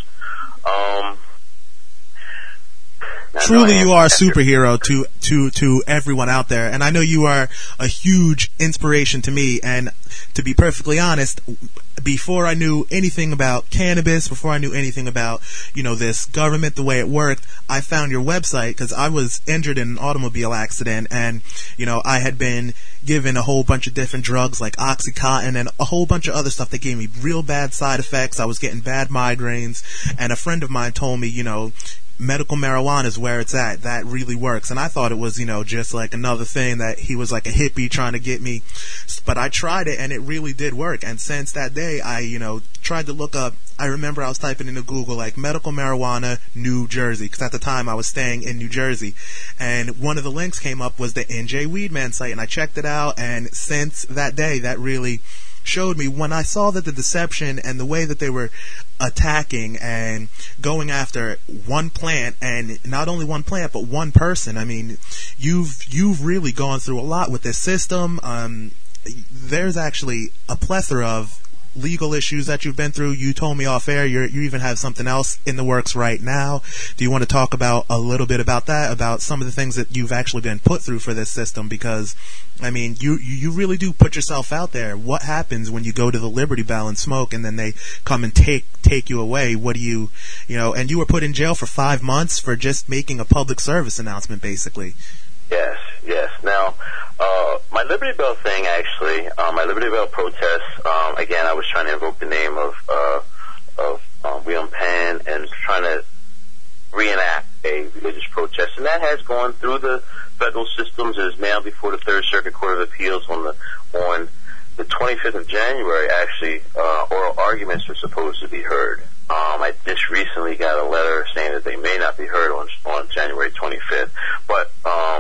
Truly, you are a superhero to everyone out there, and I know you are a huge inspiration to me. And to be perfectly honest, before I knew anything about cannabis, before I knew anything about this government, the way it worked, I found your website because I was injured in an automobile accident, and I had been given a whole bunch of different drugs like Oxycontin and a whole bunch of other stuff that gave me real bad side effects. I was getting bad migraines, and a friend of mine told me, medical marijuana is where it's at. That really works. And I thought it was, just like another thing that he was like a hippie trying to get me. But I tried it, and it really did work. And since that day, I, tried to look up, I remember I was typing into Google, like, medical marijuana, New Jersey, because at the time I was staying in New Jersey. And one of the links came up was the NJ Weedman site, and I checked it out. And since that day, that really showed me when I saw that the deception and the way that they were attacking and going after one plant, and not only one plant but one person. I mean, you've really gone through a lot with this system. There's actually a plethora of legal issues that you've been through. You told me off air you even have something else in the works right now. Do you want to talk about a little bit about that, about some of the things that you've actually been put through for this system? Because, I mean, you really do put yourself out there. What happens when you go to the Liberty Bell and smoke and then they come and take you away? What do you know, and you were put in jail for 5 months for just making a public service announcement, basically. Yes. Now, my Liberty Bell thing, actually, my Liberty Bell protest, again, I was trying to invoke the name of William Penn and trying to reenact a religious protest, and that has gone through the federal systems. It is now before the Third Circuit Court of Appeals on the 25th of January. Actually, oral arguments are supposed to be heard. I just recently got a letter saying that they may not be heard on January 25th, but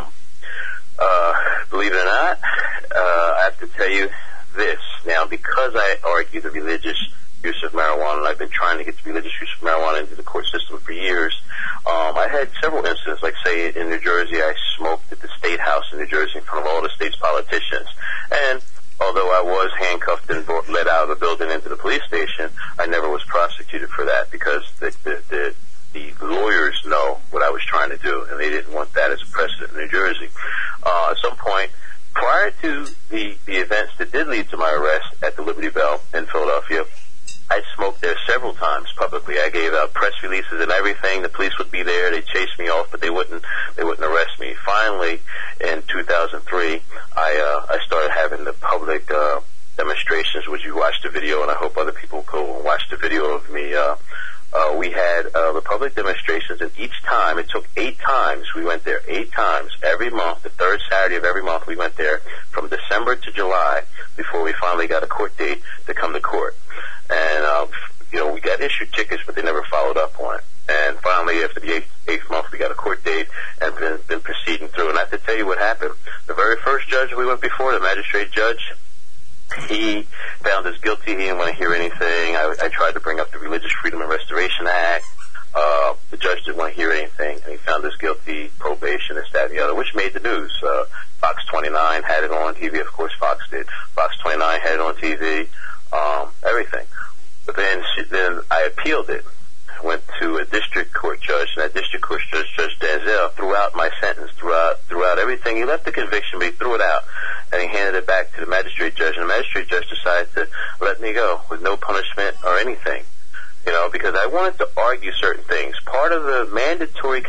believe it or not, I have to tell you this. Now, because I argue the religious use of marijuana, and I've been trying to get the religious use of marijuana into the court system for years, I had several incidents, like, say, in New Jersey, I smoked at the State House in New Jersey in front of all the state's politicians. And although I was handcuffed and led out of the building into the police station, I never was prosecuted for that because the lawyers know what I was trying to do, and they didn't want that as a precedent in New Jersey. At some point, prior to the events that did lead to my arrest at the Liberty Bell in Philadelphia, I smoked there several times publicly. I gave out press releases and everything. The police would be there. They'd chase me off, but they wouldn't arrest me. Finally, in 2003, I started having the public demonstrations, which you watched the video, and I hope other people go and watch the video of me. We had the public demonstrations, and each time, it took 8 times, we went there 8 times every month. The third Saturday of every month we went there from December to July before we finally got a court date to come to court. And, we got issued tickets, but they never followed up on it. And finally, after the eighth month, we got a court date and been proceeding through. And I have to tell you what happened. The very first judge we went before, the magistrate judge, he found us guilty. He didn't want to hear anything. I tried to bring up the Religious Freedom and Restoration Act. The judge didn't want to hear anything, and he found us guilty, probation, this, that, and the other, which made the news. Fox 29 had it on TV. Of course, Fox did. Fox 29 had it on TV. Everything. But then I appealed it. Went to a district court judge, and that district court judge, Judge Denzel, threw out my sentence, threw out everything. He left the conviction, but he threw it out, and he handed it back to the magistrate judge, and the magistrate judge decided to let me go with no punishment or anything, because I wanted to argue certain things. Part of the mandatory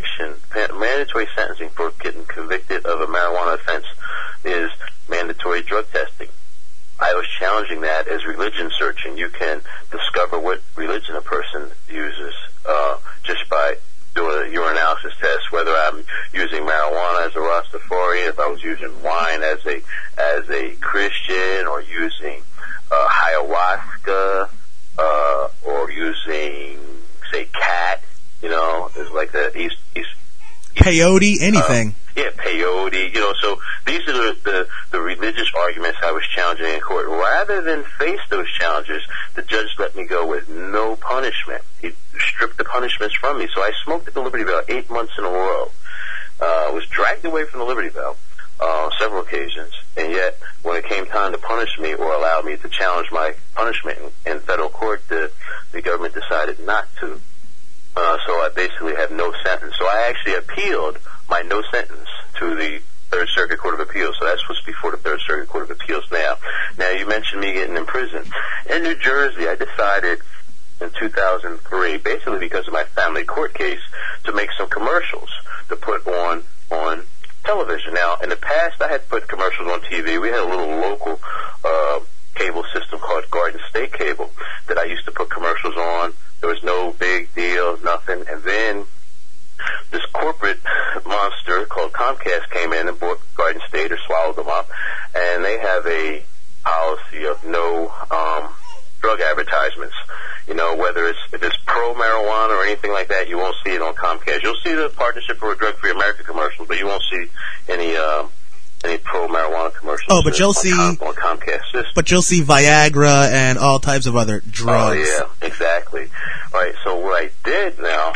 sentencing for getting convicted of a marijuana offense is mandatory drug testing. I was challenging that as religion searching. You can discover what religion a person uses just by doing a urinalysis test, whether I'm using marijuana as a Rastafarian, if I was using wine as a Christian, or using ayahuasca, or using, say, cat, there's like the East peyote, anything. Peyote, so these are the religious arguments I was challenging in court. Rather than face those challenges, the judge let me go with no punishment. He stripped the punishments from me. So I smoked at the Liberty Bell 8 months in a row. Was dragged away from the Liberty Bell several occasions, and yet when it came time to punish me or allow me to challenge my punishment in federal court, the government decided not to. So I basically have no sentence. So I actually appealed my no sentence to the Third Circuit Court of Appeals. So that's what's before the Third Circuit Court of Appeals now. Now, you mentioned me getting in prison. In New Jersey, I decided in 2003, basically because of my family court case, to make some commercials to put on television. Now, in the past, I had put commercials on TV. We had a little local cable system called Garden State Cable that I used to put commercials on. There was no big deal, nothing. And then this corporate monster called Comcast came in and bought Garden State, or swallowed them up, and they have a policy of no drug advertisements. Whether if it's pro-marijuana or anything like that, you won't see it on Comcast. You'll see the Partnership for a Drug-Free America commercials, but you won't see any any pro-marijuana commercials. Oh, but you'll see on Comcast system. But you'll see Viagra and all types of other drugs. Oh yeah, exactly. All right. So what I did now,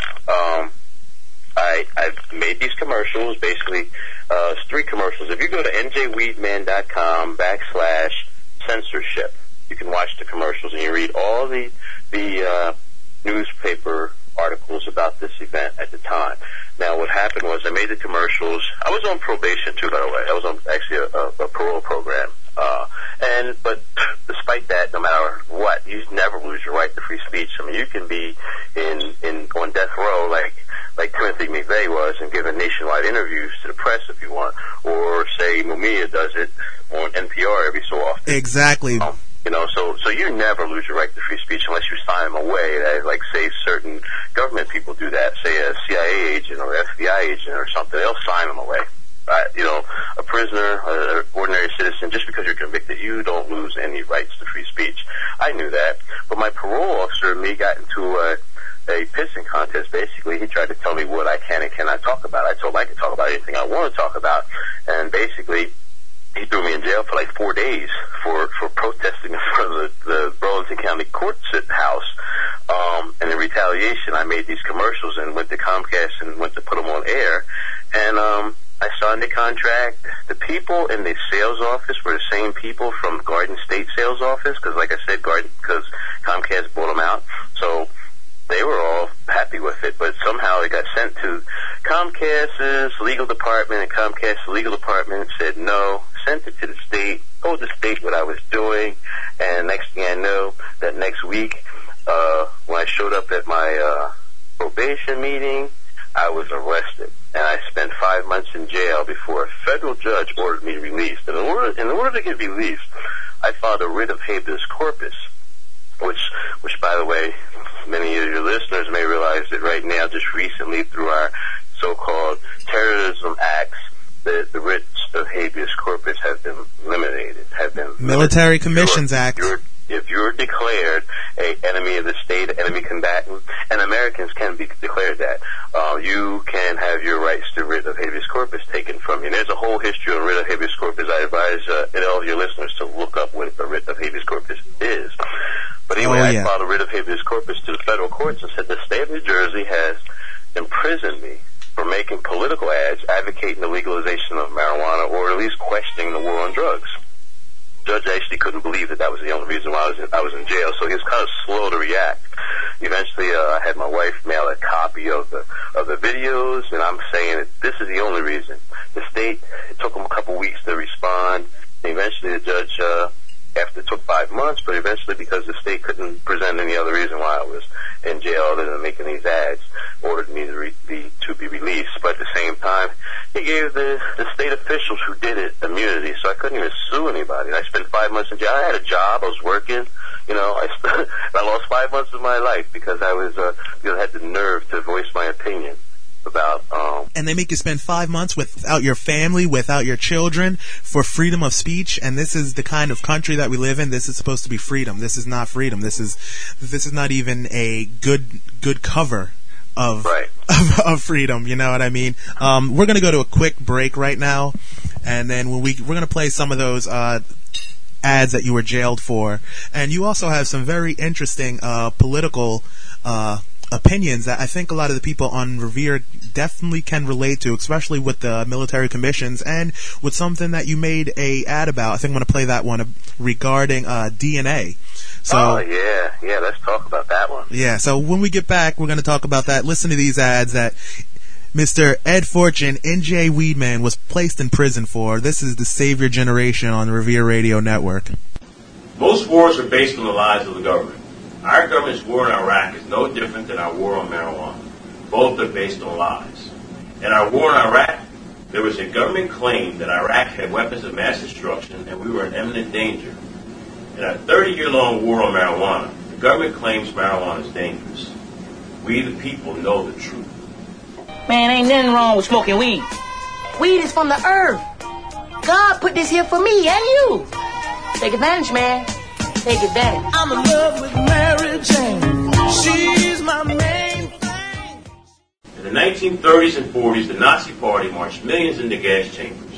I've made these commercials. Basically, it's 3 commercials. If you go to njweedman.com/censorship, you can watch the commercials and you read all the newspaper articles about this event at the time. Now, what happened was I made the commercials. I was on probation, too, by the way. I was on actually a parole program. But despite that, no matter what, you never lose your right to free speech. I mean, you can be on death row like Timothy McVeigh was and giving nationwide interviews to the press if you want, or say Mumia does it on NPR every so often. Exactly. So you never lose your right to free speech unless you sign them away. Like, say, certain government people do that, say a CIA agent or FBI agent or something, they'll sign them away. A prisoner, an ordinary citizen, just because you're convicted, you don't lose any rights to free speech. I knew that, but my parole officer and me got into a pissing contest. Basically, he tried to tell me what I can and cannot talk about. I told him I could talk about anything I want to talk about, and basically, he threw me in jail for like 4 days for protesting in front of the Burlington County Court House. And in retaliation, I made these commercials and went to Comcast and went to put them on air. And I signed the contract. The people in the sales office were the same people from Garden State sales office, because like I said, because Comcast bought them out. So they were all happy with it, but somehow it got sent to Comcast's legal department, and Comcast's legal department said no, sent it to the state, told the state what I was doing, and next thing I know, that next week, when I showed up at my probation meeting, I was arrested, and I spent 5 months in jail before a federal judge ordered me released. And in order to get released, I filed a writ of habeas corpus, which, by the way, many of your listeners may realize that right now, just recently, through our so-called terrorism acts, the writs of habeas corpus have been eliminated. Military Commissions Act. If you're declared an enemy of the state, an enemy combatant, and Americans can be declared that, you can have your rights to writ of habeas corpus taken from you. And there's a whole history on writ of habeas corpus. I advise all of your listeners to look up what a writ of habeas corpus is. But anyway, I filed a writ of habeas corpus to the federal courts and said the state of New Jersey has imprisoned me for making political ads advocating the legalization of marijuana, or at least questioning the war on drugs. The judge actually couldn't believe that was the only reason why I was in jail, so he was kind of slow to react. Eventually, I had my wife mail a copy of the videos, and I'm saying that this is the only reason. The state, it took them a couple weeks to respond. And eventually, the judge, after it took 5 months, but eventually, because the state couldn't present any other reason why I was in jail other than making these ads, ordered me to be released. But at the same time, he gave the state officials who did it immunity, so I couldn't even sue anybody. I spent 5 months in jail. I had a job. I was working. I lost 5 months of my life because I had the nerve to voice my opinion about. And they make you spend 5 months without your family, without your children, for freedom of speech. And this is the kind of country that we live in. This is supposed to be freedom. This is not freedom. This is not even a good cover of freedom. You know what I mean? We're gonna go to a quick break right now, and then we're gonna play some of those ads that you were jailed for. And you also have some very interesting political opinions that I think a lot of the people on Revere definitely can relate to, especially with the military commissions and with something that you made a ad about. I think I'm going to play that one regarding DNA. So, yeah, let's talk about that one. Yeah, so when we get back, we're going to talk about that. Listen to these ads that Mr. Ed Fortune, N.J. Weedman, was placed in prison for. This is the Savior Generation on the Revere Radio Network. Most wars are based on the lies of the government. Our government's war in Iraq is no different than our war on marijuana. Both are based on lies. In our war in Iraq, there was a government claim that Iraq had weapons of mass destruction and we were in imminent danger. In our 30-year-long war on marijuana, the government claims marijuana is dangerous. We, the people, know the truth. Man, ain't nothing wrong with smoking weed. Weed is from the earth. God put this here for me and you. Take advantage, man. Take advantage. I'm in love with Mary Jane. She's my main In the 1930s and 40s, the Nazi Party marched millions into gas chambers.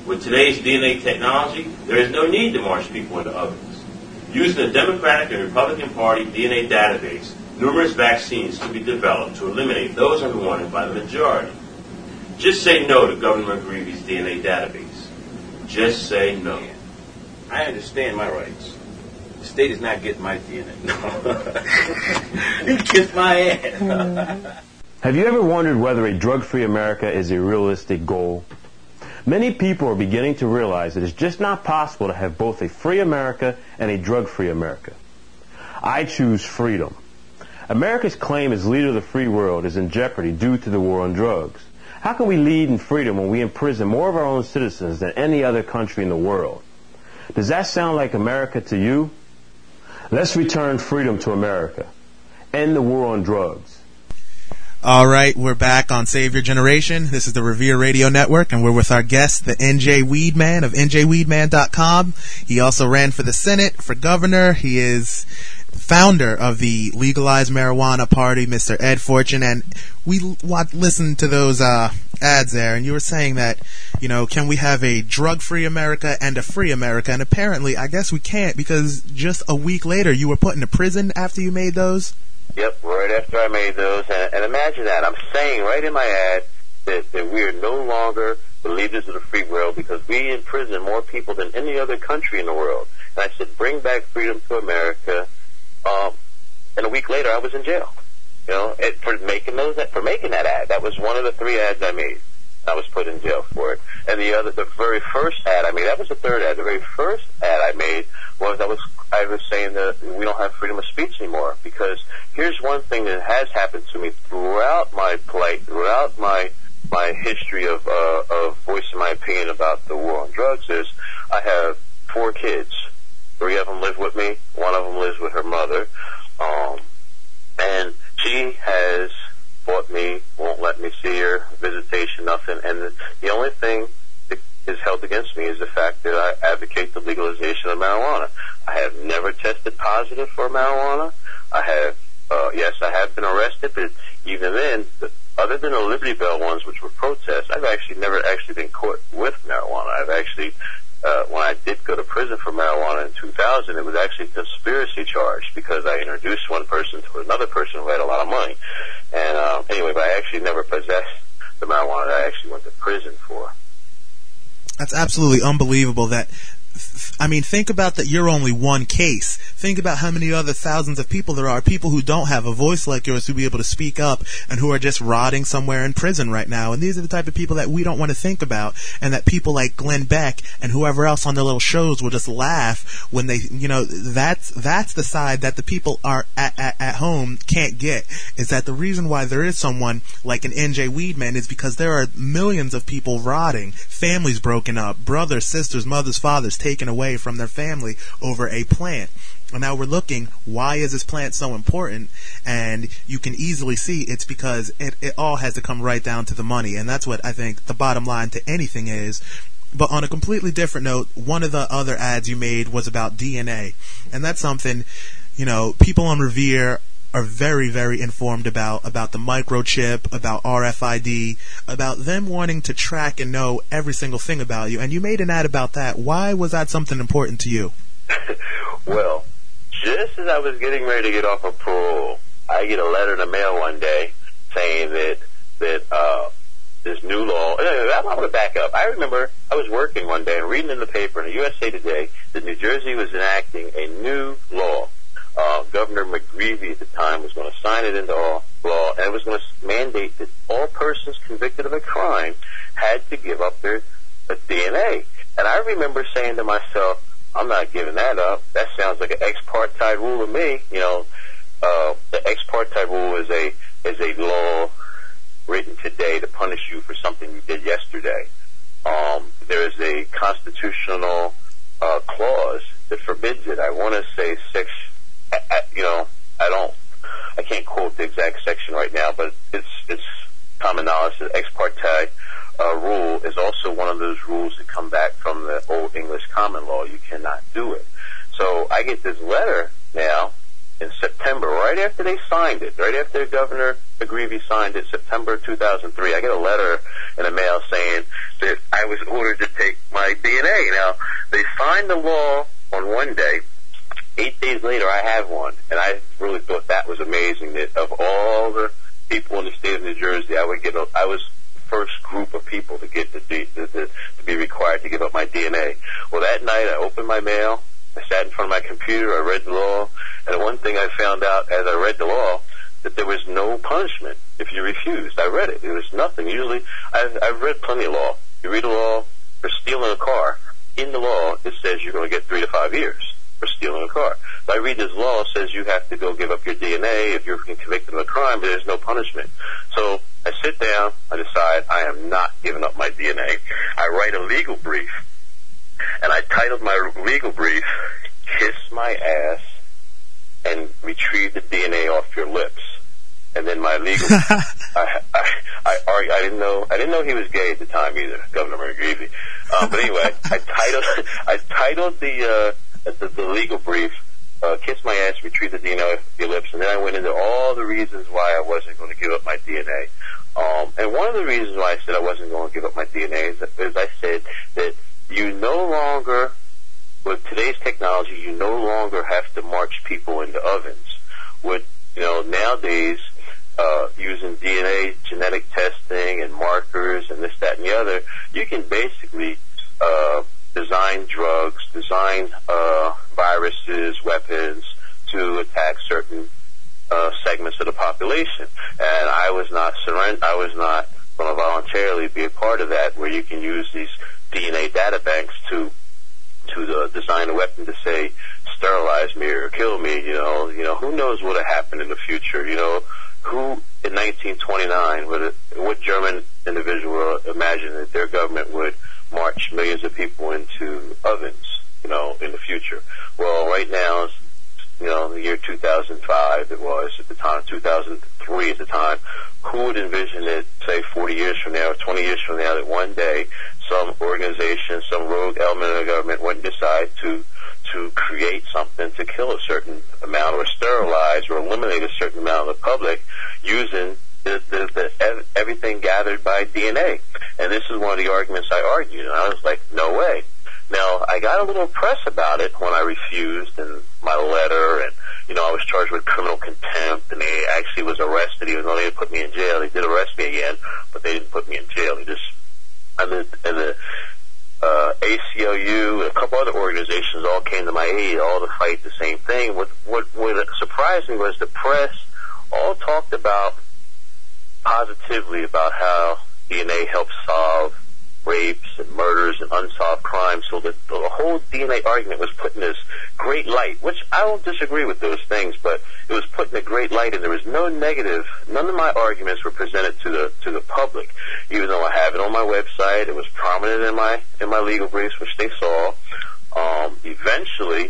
With today's DNA technology, there is no need to march people into ovens. Using the Democratic and Republican Party DNA database, numerous vaccines can be developed to eliminate those unwanted by the majority. Just say no to Governor McGreevy's DNA database. Just say no. I understand my rights. The state is not getting my DNA. You kiss my ass. Have you ever wondered whether a drug-free America is a realistic goal? Many people are beginning to realize that it's just not possible to have both a free America and a drug-free America. I choose freedom. America's claim as leader of the free world is in jeopardy due to the war on drugs. How can we lead in freedom when we imprison more of our own citizens than any other country in the world? Does that sound like America to you? Let's return freedom to America. End the war on drugs. All right, we're back on Save Your Generation. This is the Revere Radio Network, and we're with our guest, the NJ Weedman of NJWeedman.com. He also ran for the Senate, for governor. He is founder of the Legalized Marijuana Party, Mr. Ed Fortune, and we listened to those ads there, and you were saying that, you know, can we have a drug-free America and a free America? And apparently, I guess we can't, because just a week later, you were put into prison after you made those? Yep, right after I made those. And imagine that. I'm saying right in my ad that we are no longer the leaders of the free world because we imprison more people than any other country in the world. And I said, bring back freedom to America. And a week later, I was in jail. You know, for making that ad. That was one of the 3 ads I made. I was put in jail for it. And the very first ad I made, that was the 3rd ad. The very first ad I made was I was saying that we don't have freedom of speech anymore. Because here's one thing that has happened to me throughout my history of voicing my opinion about the war on drugs is I have 4 kids. 3 of them live with me. 1 of them lives with her mother. And she has fought me, won't let me see her, visitation, nothing. And the only thing that is held against me is the fact that I advocate the legalization of marijuana. I have never tested positive for marijuana. I have been arrested, but even then, other than the Liberty Bell ones, which were protests, I've never been caught with marijuana. I've actually, when I did go to prison for marijuana in 2000, it was actually a conspiracy charge because I introduced one person to another person who had a lot of money. And anyway, but I actually never possessed the marijuana that I actually went to prison for. That's absolutely unbelievable that, I mean, think about that you're only one case. Think about how many other thousands of people there are, people who don't have a voice like yours who be able to speak up and who are just rotting somewhere in prison right now. And these are the type of people that we don't want to think about, and that people like Glenn Beck and whoever else on their little shows will just laugh when they, you know, that's the side that the people are at home can't get, is that the reason why there is someone like an NJ Weedman is because there are millions of people rotting, families broken up, brothers, sisters, mothers, fathers taken away from their family over a plant. And now we're looking, why is this plant so important? And you can easily see it's because it all has to come right down to the money. And that's what I think the bottom line to anything is. But on a completely different note, one of the other ads you made was about DNA. And that's something, you know, people on Revere are very, very informed about the microchip, about RFID, about them wanting to track and know every single thing about you. And you made an ad about that. Why was that something important to you? Well, just as I was getting ready to get off of parole, I get a letter in the mail one day saying that this new law. I'm going to back up. I remember I was working one day and reading in the paper in the USA Today that New Jersey was enacting a new law. Governor McGreevy at the time was going to sign it into law, and it was going to mandate that all persons convicted of a crime had to give up their DNA. And I remember saying to myself, I'm not giving that up. That sounds like an ex parte rule to me. You know, the ex parte rule is a law written today to punish you for something you did yesterday. There is a constitutional clause that forbids it. I want to say I can't quote the exact section right now, but it's common knowledge that ex parte rule is also one of those rules that come back from the old English common law. You cannot do it. So I get this letter now in September, right after they signed it, right after Governor McGreevy signed it September 2003. I get a letter in the mail saying that I was ordered to take my DNA. Now, they signed the law on one day. 8 days later, I have one, and I really thought that was amazing. That of all the people in the state of New Jersey, I was the first group of people to get to be required to give up my DNA. Well, that night, I opened my mail. I sat in front of my computer. I read the law, and the one thing I found out as I read the law, that there was no punishment if you refused. I read it. There was nothing. Usually, I've read plenty of law. You read a law for stealing a car. In the law, it says you're going to get 3 to 5 years for stealing a car. But I read this law, it says you have to go give up your DNA if you're convicted of a crime, but there's no punishment. So I sit down, I decide I am not giving up my DNA. I write a legal brief, and I titled my legal brief, "Kiss My Ass and Retrieve the DNA Off Your Lips." And then my legal, I didn't know he was gay at the time either, Governor McGreevy. But anyway, I titled the legal brief, "Kiss My Ass, Retrieve the DNA Off Your Lips," and then I went into all the reasons why I wasn't going to give up my DNA. And one of the reasons why I said I wasn't going to give up my DNA is I said that you no longer, with today's technology, you no longer have to march people into ovens. Nowadays, using DNA genetic testing and markers and this, that, and the other, you can basically design drugs, design viruses, weapons to attack certain segments of the population. And I was not going to voluntarily be a part of that, where you can use these DNA data banks to design a weapon to say sterilize me or kill me. Who knows what will happen in the future? Who in 1929 what German individual imagined that their government would march millions of people into ovens, in the future? Well, right now, the year 2005, it was at the time, 2003 at the time, who would envision it, say, 40 years from now or 20 years from now, that one day some organization, some rogue element of the government would decide to create something to kill a certain amount or sterilize or eliminate a certain amount of the public using everything gathered by DNA. And this is one of the arguments I argued, and I was like, no way. Now, I got a little press about it when I refused in my letter, and, I was charged with criminal contempt, and they actually was arrested, even though they didn't put me in jail. They did arrest me again, but they didn't put me in jail. They just, and the ACLU and a couple other organizations all came to my aid, all to fight the same thing. What surprised me was the press all talked about positively about how DNA helps solve rapes and murders and unsolved crimes, so that the whole DNA argument was put in this great light, which I don't disagree with those things, but it was put in a great light, and there was no negative. None of my arguments were presented to the public, even though I have it on my website. It was prominent in my legal briefs, which they saw. Eventually,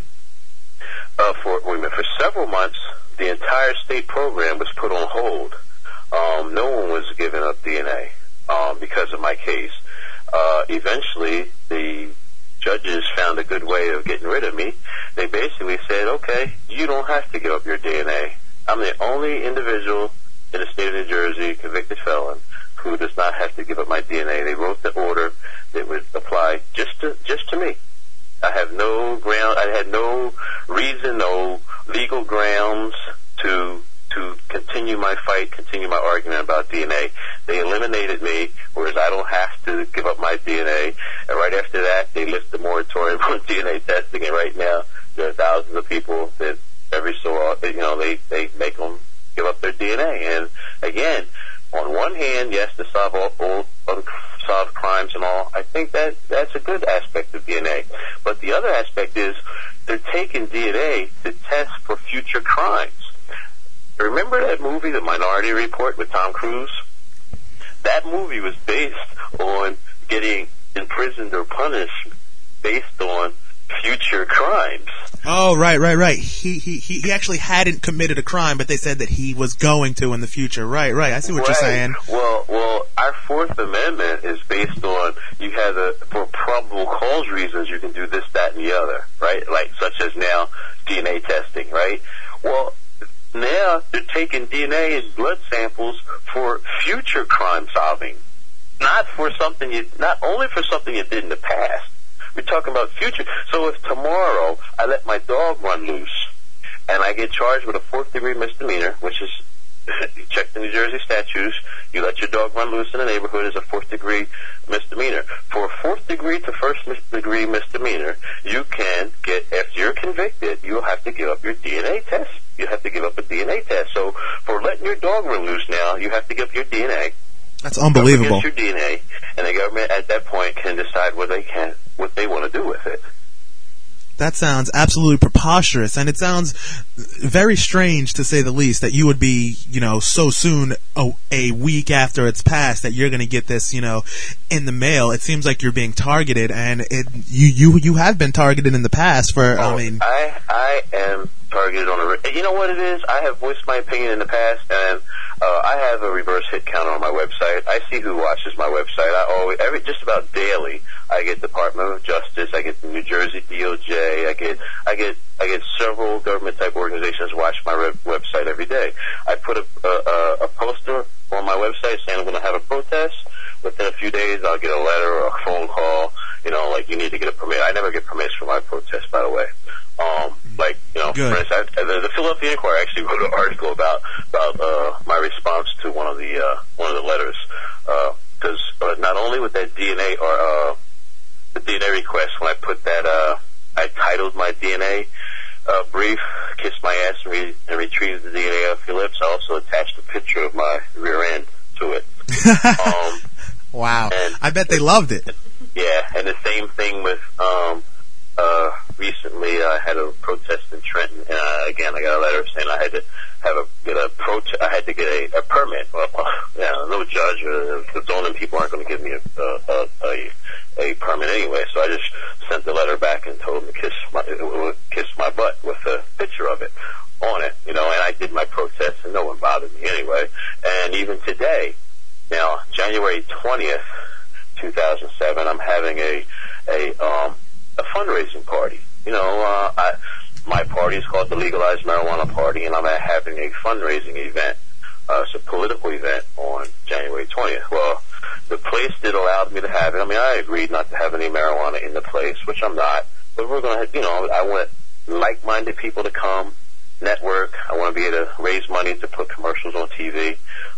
for several months, the entire state program was put on hold. No one was giving up DNA because of my case. Eventually, the judges found a good way of getting rid of me. They basically said, okay, you don't have to give up your DNA. I'm the only individual in the state of New Jersey, convicted felon, who does not have to give up my DNA. They wrote the order that would apply just to me. I have no ground, I had no reason, no legal grounds to continue my fight, continue my argument about DNA. They eliminated me, whereas I don't have to give up my DNA. And right after that, they lift the moratorium on DNA testing. And right now, there are thousands of people that every so often, they make them give up their DNA. And again, on one hand, yes, to solve all unsolved crimes and all, I think that's a good aspect of DNA. But the other aspect is they're taking DNA to test for future crimes. Remember that movie, The Minority Report, with Tom Cruise? That movie was based on getting imprisoned or punished based on future crimes. Oh, right. He actually hadn't committed a crime, but they said that he was going to in the future. Right. I see what you're saying. Well, our Fourth Amendment is based on you have for probable cause reasons you can do this, that, and the other, right? Like such as now DNA testing, right? Well, now they're taking DNA and blood samples for future crime solving, not only for something you did in the past. We're talking about future. So if tomorrow I let my dog run loose and I get charged with a 4th-degree misdemeanor, which is, you check the New Jersey statutes, you let your dog run loose in the neighborhood is a 4th-degree misdemeanor. For a 4th-degree to 1st-degree misdemeanor, you can get, if you're convicted, you'll have to give up your DNA test. You have to give up a DNA test. So for letting your dog run loose now, you have to give up your DNA. That's unbelievable. Against your DNA, and the government at that point can decide what they want to do with it. That sounds absolutely preposterous, and it sounds very strange, to say the least, that you would be, so soon, a week after it's passed, that you're going to get this, in the mail. It seems like you're being targeted, and you have been targeted in the past for, I am targeted on you know what it is? I have voiced my opinion in the past, and I have a reverse hit counter on my website. I see who watches my website. Just about daily, I get Department of Justice, I get the New Jersey DOJ, I get several government type organizations watch my website every day. I put a poster on my website saying I'm going to have a protest. Within a few days, I'll get a letter or a phone call, like you need to get a permit. I never get permits for my protest, by the way. For instance, the Philadelphia Inquirer actually wrote an article about my response to one of the letters, because not only with that DNA or the DNA request, when I put that, I titled my DNA brief, "Kiss My Ass and Retrieve the DNA off Your Lips." I also attached a picture of my rear end to it. Wow. I bet they loved it. Yeah, and the same thing with, recently I had a protest in Trenton, and again I got a letter saying I had to get a permit. Well, no judge or the zoning people aren't going to give me a permit anyway, so I just sent the letter back and told them to kiss my butt with a picture of it on it, and I did my protest and no one bothered me anyway. And even today, now January 20th, 2007, I'm having a fundraising party. My party is called the Legalized Marijuana Party, and I'm having a fundraising event. It's a political event on January 20th. Well, the place did allow me to have it. I agreed not to have any marijuana in the place, which I'm not. But we're going to, I want like-minded people to come, network. I want to be able to raise money to put commercials on TV.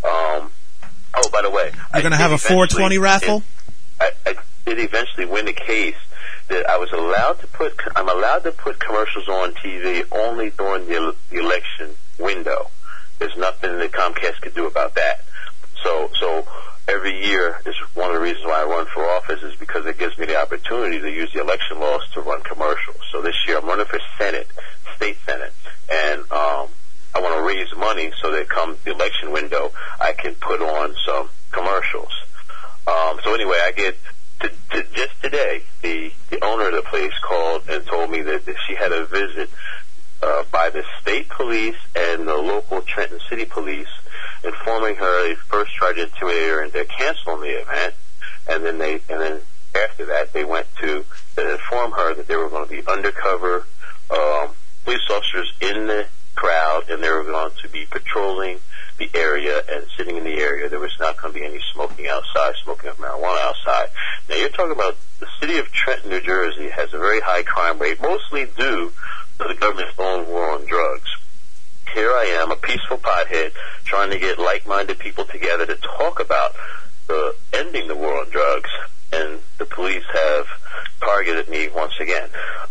By the way, you're going to have a 420 raffle? I did eventually win the case that I'm allowed to put commercials on TV only during the election window. There's nothing that Comcast could do about that. So every year is one of the reasons why I run for office, is because it gives me the opportunity to use the election laws to run commercials. So this year I'm running for Senate, State Senate, and I want to raise money so that come the election window I can put on some commercials. So anyway, I get just today, the owner of the place called and told me that she had a visit by the state police and the local Trenton City Police, informing her they first tried to intimidate her into canceling the event, and then after that they went to inform her that there were going to be undercover police officers in the crowd, and they were going to be patrolling the area and sitting in the area. There was not going to be any smoking outside, smoking of marijuana outside. Now you're talking about the city of Trenton, New Jersey has a very high crime rate, mostly due to the government's own war on drugs. Here I am, a peaceful pothead, trying to get like-minded people together to talk about ending the war on drugs, and the police have targeted me once again.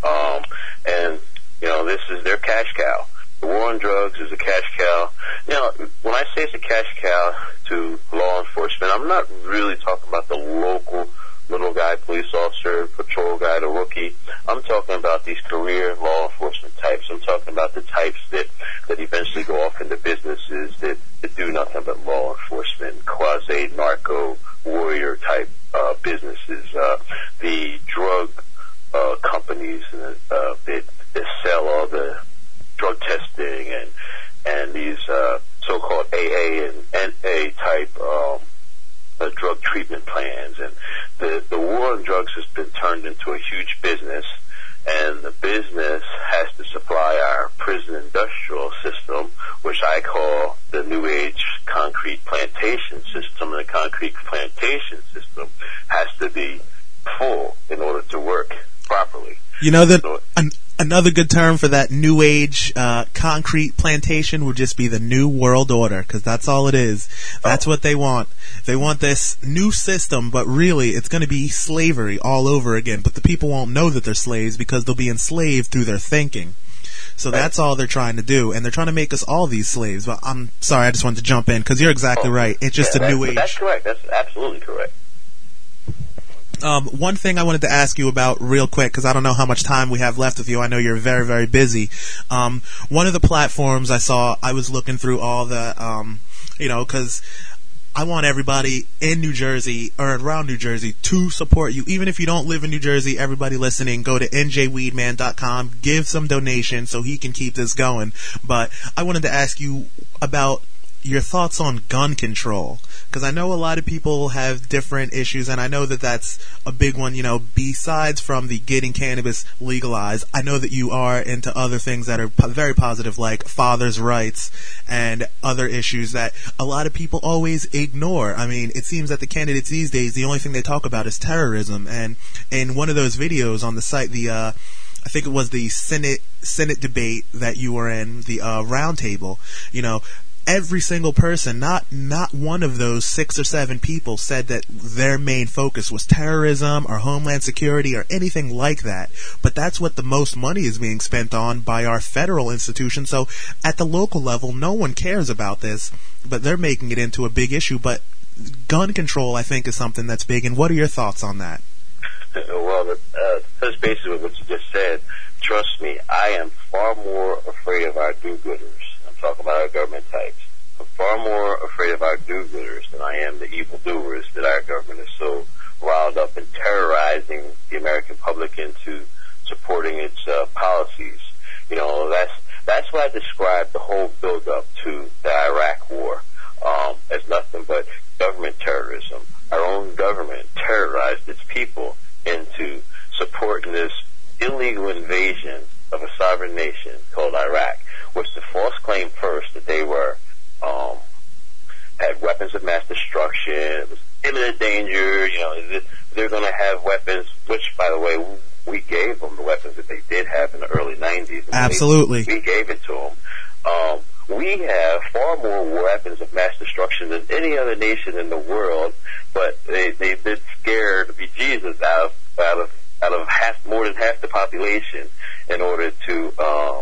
This is their cash cow. The war on drugs is a cash cow. Now, when I say it's a cash cow to law enforcement, I'm not really talking about the local little guy police officer, patrol guy, the rookie. I'm talking about these career law enforcement types. I'm talking about the types that eventually go off into businesses that do nothing but law enforcement, quasi-narco warrior type businesses. The drug companies that sell all the drug testing and these so-called AA and NA type drug treatment plans, and the war on drugs has been turned into a huge business, and the business has to supply our prison industrial system, which I call the New Age concrete plantation system. And the concrete plantation system has to be full in order to work properly. You know that another good term for that New Age concrete plantation would just be the New World Order, because that's all it is. That's what they want. They want this new system, but really it's going to be slavery all over again. But the people won't know that they're slaves because they'll be enslaved through their thinking. So that's all they're trying to do, and they're trying to make us all these slaves. But I'm sorry, I just wanted to jump in, because you're exactly right. It's just a New Age. That's correct. That's absolutely correct. One thing I wanted to ask you about real quick, because I don't know how much time we have left with you. I know you're very, very busy. One of the platforms I saw, I was looking through all the, because I want everybody in New Jersey or around New Jersey to support you. Even if you don't live in New Jersey, everybody listening, go to njweedman.com, give some donation so he can keep this going. But I wanted to ask you about your thoughts on gun control, because I know a lot of people have different issues, and I know that that's a big one, besides from the getting cannabis legalized. I know that you are into other things that are very positive, like fathers' rights and other issues that a lot of people always ignore. I mean, it seems that the candidates these days, the only thing they talk about is terrorism. And in one of those videos on the site, I think it was the Senate debate that you were in, the round table, every single person, not one of those 6 or 7 people said that their main focus was terrorism or homeland security or anything like that. But that's what the most money is being spent on by our federal institutions. So at the local level, no one cares about this, but they're making it into a big issue. But gun control, I think, is something that's big. And what are your thoughts on that? Well, touch bases with what you just said. Trust me, I am far more afraid of our do-gooders. Talk about our government types. I'm far more afraid of our do-gooders than I am the evildoers that our government is so riled up and terrorizing the American public into supporting its policies. That's why I described the whole build-up to the Iraq War as nothing but government terrorism. Our own government terrorized its people into supporting this illegal invasion of a sovereign nation called Iraq, which the false claim first that they were had weapons of mass destruction. It was imminent danger. They're going to have weapons, which, by the way, we gave them the weapons that they did have in the early 90s. Absolutely. We gave it to them. We have far more weapons of mass destruction than any other nation in the world, but they've been scared to be Jesus out of more than half the population in order to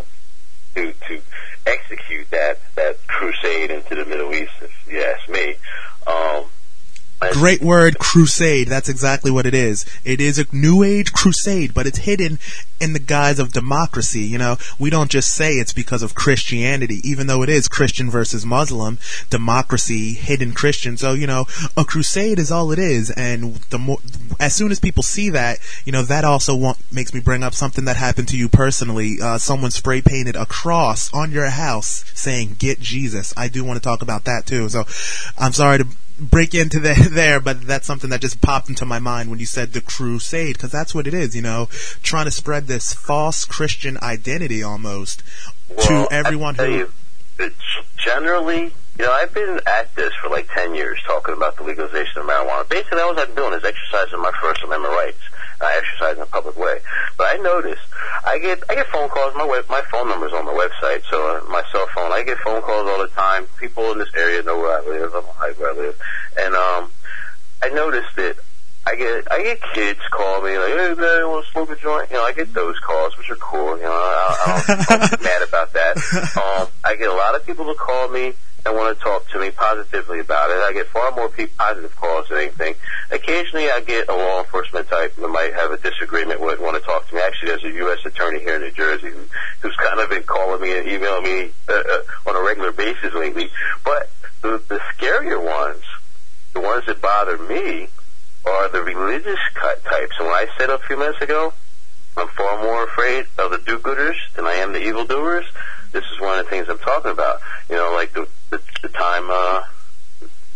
execute that crusade into the Middle East, if you ask me. Great word, crusade. That's exactly what it is. It is a New Age crusade, but it's hidden in the guise of democracy. We don't just say it's because of Christianity, even though it is Christian versus Muslim, democracy, hidden Christian. So, a crusade is all it is. And as soon as people see that, that also makes me bring up something that happened to you personally. Someone spray painted a cross on your house saying, "Get Jesus." I do want to talk about that too. So I'm sorry to break into there, but that's something that just popped into my mind when you said the crusade, because that's what it is, trying to spread this false Christian identity almost to everyone who... Generally, I've been at this for like 10 years talking about the legalization of marijuana. Basically, all I'm doing is exercising my First Amendment rights. I exercise in a public way. But I notice I get phone calls. My phone number's on the website, so my cell phone. I get phone calls all the time. People in this area know where I live. I'm high where I live, and I notice that I get kids call me like, "Hey man, you want to smoke a joint?" I get those calls, which are cool. I don't get mad about that. I get a lot of people to call me and want to talk to me positively about it. I get far more positive calls than anything. Occasionally I get a law enforcement type that might have a disagreement with, want to talk to me. Actually, there's a U.S. attorney here in New Jersey who's kind of been calling me and emailing me on a regular basis lately. But the scarier ones, the ones that bother me, are the religious types. And when I said a few minutes ago, I'm far more afraid of the do-gooders than I am the evildoers. This is one of the things I'm talking about. Like the time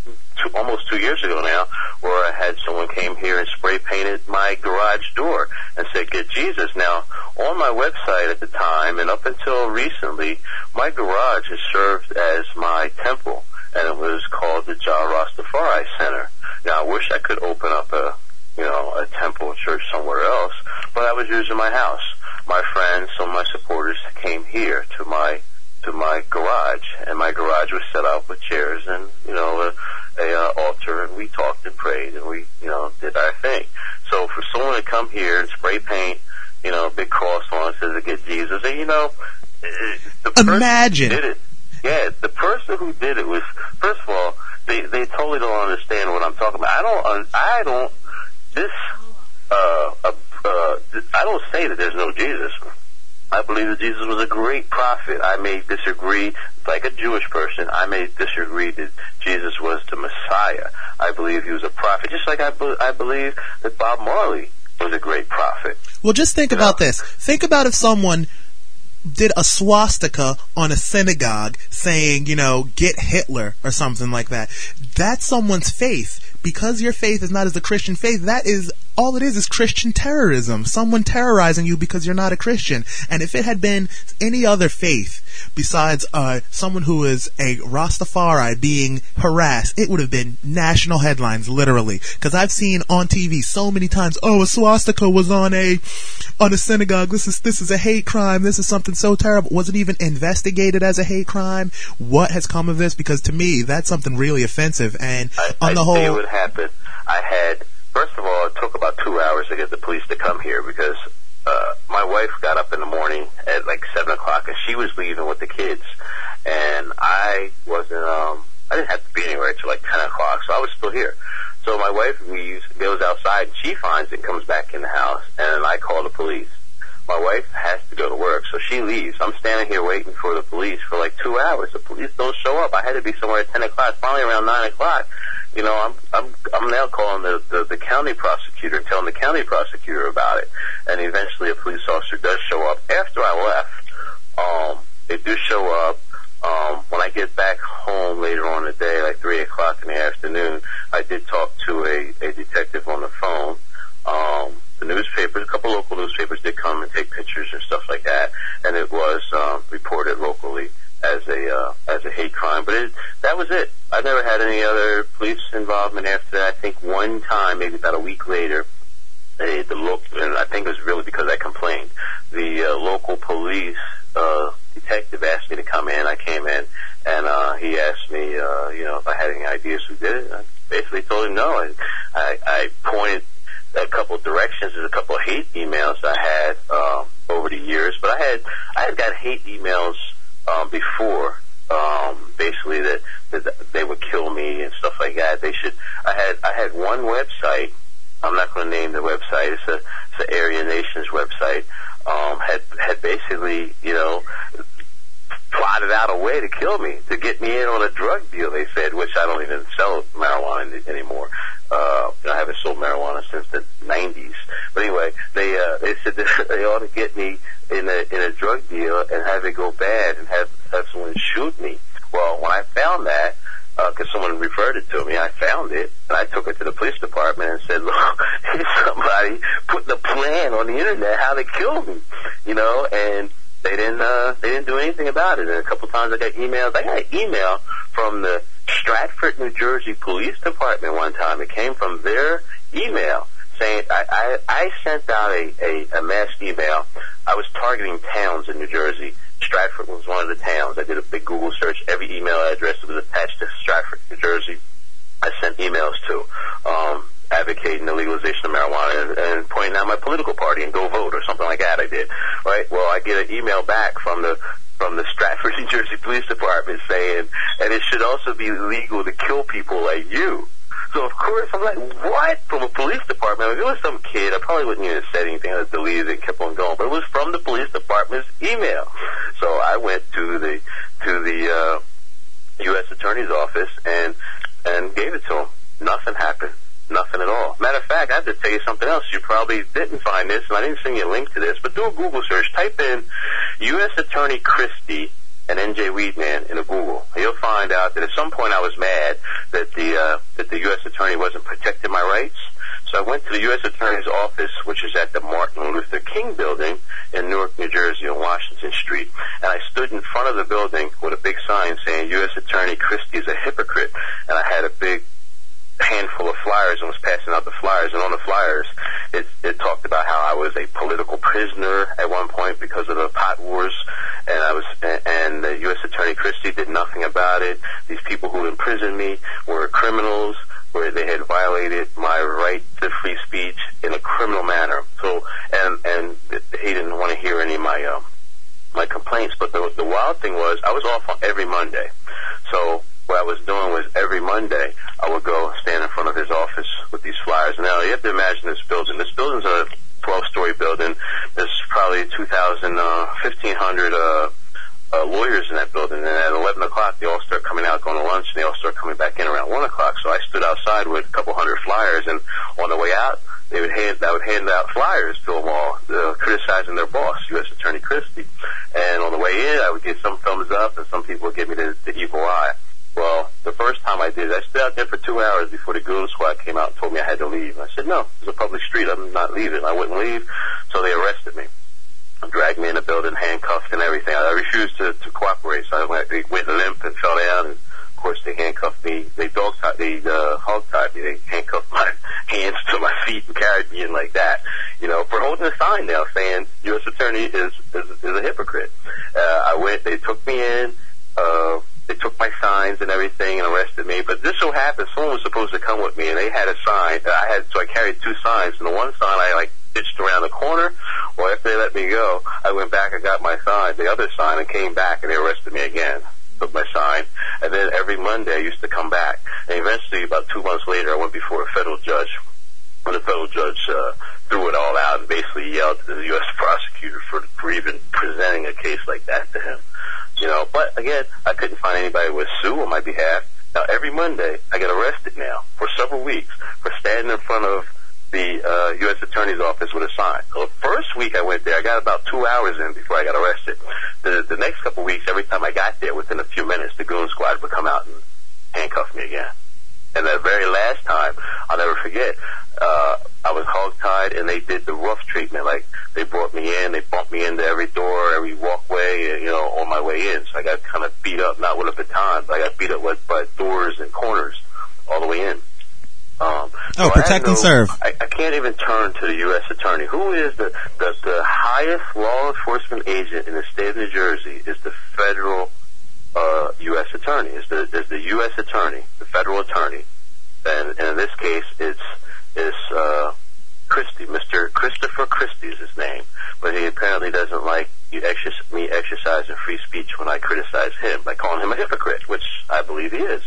almost 2 years ago now, where I had someone came here and spray painted my garage door and said, "Get Jesus." Now, on my website at the time and up until recently, my garage has served as my temple, and it was called the Jah Rastafari Center. Now, I wish I could open up a temple church somewhere else, but I was using my house. My friends, some of my supporters came here to my garage, and my garage was set up with chairs and, a altar, and we talked and prayed, and we, did our thing. So for someone to come here and spray paint, a big cross on it, says to get Jesus, and, the person who did it. Yeah, the person who did it was, first of all, they totally don't understand what I'm talking about. I don't say that there's no Jesus. I believe that Jesus was a great prophet. I may disagree, like a Jewish person, I may disagree that Jesus was the Messiah. I believe he was a prophet, just like I believe that Bob Marley was a great prophet. Well, just think about this. Think about if someone did a swastika on a synagogue saying, get Hitler or something like that. That's someone's faith. Because your faith is not as the Christian faith, that is all it is Christian terrorism. Someone terrorizing you because you're not a Christian. And if it had been any other faith besides someone who is a Rastafari being harassed, it would have been national headlines, literally. Because I've seen on TV so many times, a swastika was on a synagogue. This is a hate crime. This is something so terrible. Was it even investigated as a hate crime? What has come of this? Because to me, that's something really offensive. And on the whole, I what happened. First of all, it took about 2 hours to get the police to come here because my wife got up in the morning at like 7 o'clock and she was leaving with the kids, and I didn't have to be anywhere until like 10 o'clock, so I was still here. So my wife leaves, goes outside, and she finds it, comes back in the house, and I call the police. My wife has to go to work, so she leaves. I'm standing here waiting for the police for like 2 hours. The police don't show up. I had to be somewhere at 10 o'clock. Finally, around 9 o'clock, I'm now calling the county prosecutor and telling the county prosecutor about it. And eventually, a police officer does show up. After I left, they do show up. When I get back home later on in the day, like 3 o'clock in the afternoon, I did talk to a detective on the phone. The newspapers, a couple local newspapers did come and take pictures and stuff like that, and it was reported locally as a hate crime. But that was it. I never had any other police involvement after that. I think one time, maybe about a week later, and I think it was really because I complained. The local police detective asked me to come in. I came in, and he asked me, if I had any ideas who did it. I basically told him no. I pointed a couple of directions. There's a couple of hate emails I had over the years, but I had got hate emails before, basically that they would kill me and stuff like that. I had one website. I'm not going to name the website. It's an Aryan Nations website. Had basically, plotted out a way to kill me, to get me in on a drug deal, they said, which I don't even sell marijuana anymore. I haven't sold marijuana since the 90s. But anyway, they said that they ought to get me in a drug deal and have it go bad and have someone shoot me. Well, when I found that, because someone referred it to me, I found it, and I took it to the police department and said, look, here's somebody putting a plan on the internet how to kill me, and they didn't do anything about it. And a couple times I got emails. I got an email from the Stratford, New Jersey Police Department one time. It came from their email saying, I sent out a mass email. I was targeting towns in New Jersey. Stratford was one of the towns. I did a big Google search. Every email address that was attached to Stratford, New Jersey, I sent emails to, advocating the legalization of marijuana and pointing out my political party and go vote or something like that. I did, right? Well, I get an email back from the Stratford, New Jersey Police Department saying, and it should also be illegal to kill people like you. So, of course, I'm like, what? From a police department? If it was some kid, I probably wouldn't even have said anything. I deleted it and kept on going. But it was from the police department's email. So I went to the U.S. Attorney's office and gave it to him. Nothing happened. Nothing at all. Matter of fact, I have to tell you something else. You probably didn't find this, and I didn't send you a link to this, but do a Google search. Type in U.S. Attorney Christie and NJ Weedman into Google. And you'll find out that at some point I was mad that the U.S. Attorney wasn't protecting my rights. So I went to the U.S. Attorney's office, which is at the Martin Luther King building in Newark, New Jersey on Washington Street. And I stood in front of the building with a big sign saying, U.S. Attorney Christie is a hypocrite. And I had a big handful of flyers and was passing out the flyers. And on the flyers, it talked about how I was a political prisoner at one point because of the pot wars. And the U.S. Attorney Christie did nothing about it. These people who imprisoned me were criminals, where they had violated my right to free speech in a criminal manner. So, and he didn't want to hear any of my complaints. But the wild thing was, I was off on every Monday. So what I was doing was every Monday I would go stand in front of his office with these flyers. Now you have to imagine this building. This building's a 12-story building. There's probably 1,500 lawyers in that building, and at 11 o'clock they all start coming out going to lunch, and they all start coming back in around 1 o'clock. So I stood outside with a couple hundred flyers, and on the way out I would hand out flyers to them all, criticizing their boss, U.S. Attorney Christie. And on the way in I would get some thumbs up, and some people would give me the evil eye. Well, the first time I did, I stood out there for 2 hours before the goon squad came out and told me I had to leave. I said, no, it's a public street, I'm not leaving. I wouldn't leave, so they arrested me. Dragged me in the building, handcuffed and everything. I refused to cooperate, so they went limp and fell down, and of course they handcuffed me. They hog-tied me. They handcuffed my hands to my feet and carried me in like that, for holding a sign now saying U.S. Attorney is a hypocrite. I went, they took me in, they took my signs and everything and arrested me. But this so happened, someone was supposed to come with me, and they had a sign. So I carried two signs, and the one sign I ditched around the corner. Well, after they let me go, I went back and got my sign, the other sign, and came back, and they arrested me again. Took my sign, and then every Monday I used to come back. And eventually, about 2 months later, I went before a federal judge. When the federal judge threw it all out and basically yelled at the U.S. prosecutor for even presenting a case like that to him. But again, I couldn't find anybody who would sue on my behalf. Now, every Monday, I get arrested now for several weeks for standing in front of the U.S. Attorney's office with a sign. So the first week I went there, I got about 2 hours in before I got arrested. The next couple of weeks, every time I got there, within a few minutes, the goon squad would come out and handcuff me again. And the very last time, I'll never forget, I was hog-tied, and they did the rough treatment. Like, they brought me in, they bumped me into every door, every walkway, on my way in. So I got kind of beat up, not with a baton, but I got beat up by doors and corners all the way in. So protect and serve. I can't even turn to the U.S. Attorney. Who is the highest law enforcement agent in the state of New Jersey is the federal U.S. Attorney. Is the U.S. Attorney, the federal attorney. And in this case, it's Christie. Mr. Christopher Christie is his name. But he apparently doesn't like me exercising free speech when I criticize him by calling him a hypocrite, which I believe he is.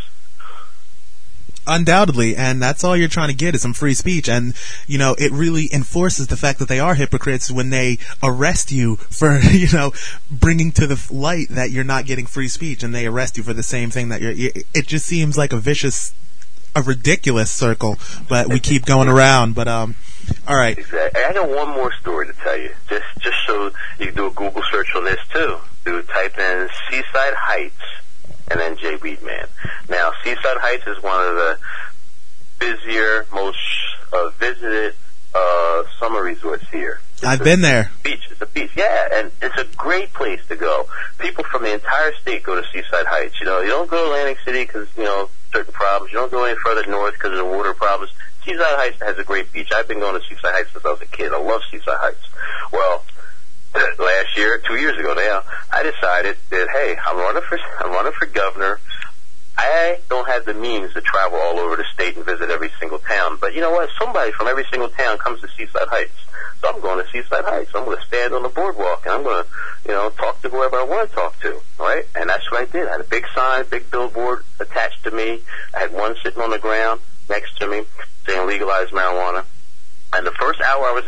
Undoubtedly, and that's all you're trying to get is some free speech. And, it really enforces the fact that they are hypocrites when they arrest you for, bringing to the light that you're not getting free speech, and they arrest you for the same thing that it just seems like a ridiculous circle, but we keep going around. But, all right. Exactly. I got one more story to tell you, just so you can do a Google search on this too. Type in Seaside Heights and then J. Weedman. Now, Seaside Heights is one of the busier, most visited summer resorts here. I've been there. It's a beach, yeah, and it's a great place to go. People from the entire state go to Seaside Heights. You don't go to Atlantic City because, certain problems. You don't go any further north because of the water problems. Seaside Heights has a great beach. I've been going to Seaside Heights since I was a kid. I love Seaside Heights. Well, last year, 2 years ago now, I decided that, hey, I'm running for governor. I don't have the means to travel all over the state and visit every single town. But you know what? Somebody from every single town comes to Seaside Heights. So I'm going to Seaside Heights. I'm going to stand on the boardwalk, and I'm going to, talk to whoever I want to talk to, right? And that's what I did. I had a big sign, big billboard attached to me. I had one sitting on the ground next to me saying legalize marijuana. And the first couple hours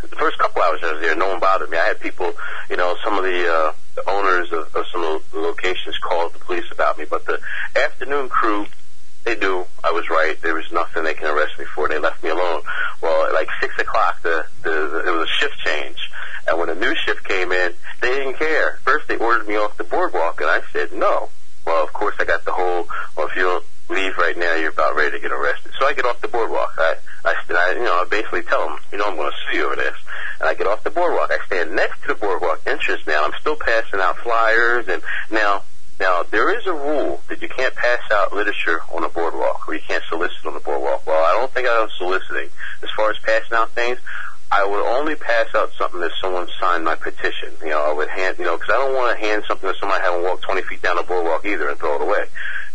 I was there, no one bothered me. I had people, some of the owners of some of the locations called the police about me. But the afternoon crew, they knew I was right. There was nothing they can arrest me for. They left me alone. Well, at like 6 o'clock, there was a shift change. And when a new shift came in, they didn't care. First, they ordered me off the boardwalk? And I said, no. Well, of course, I got the whole, well, if you don't leave right now, you're about ready to get arrested. So I get off the boardwalk. I basically tell them, I'm going to sue you over this. And I get off the boardwalk. I stand next to the boardwalk entrance now. I'm still passing out flyers. And now, there is a rule that you can't pass out literature on a boardwalk, or you can't solicit on the boardwalk. Well, I don't think I was soliciting. As far as passing out things, I would only pass out something if someone signed my petition. I would hand, because I don't want to hand something to somebody I haven't walked 20 feet down the boardwalk either and throw it away.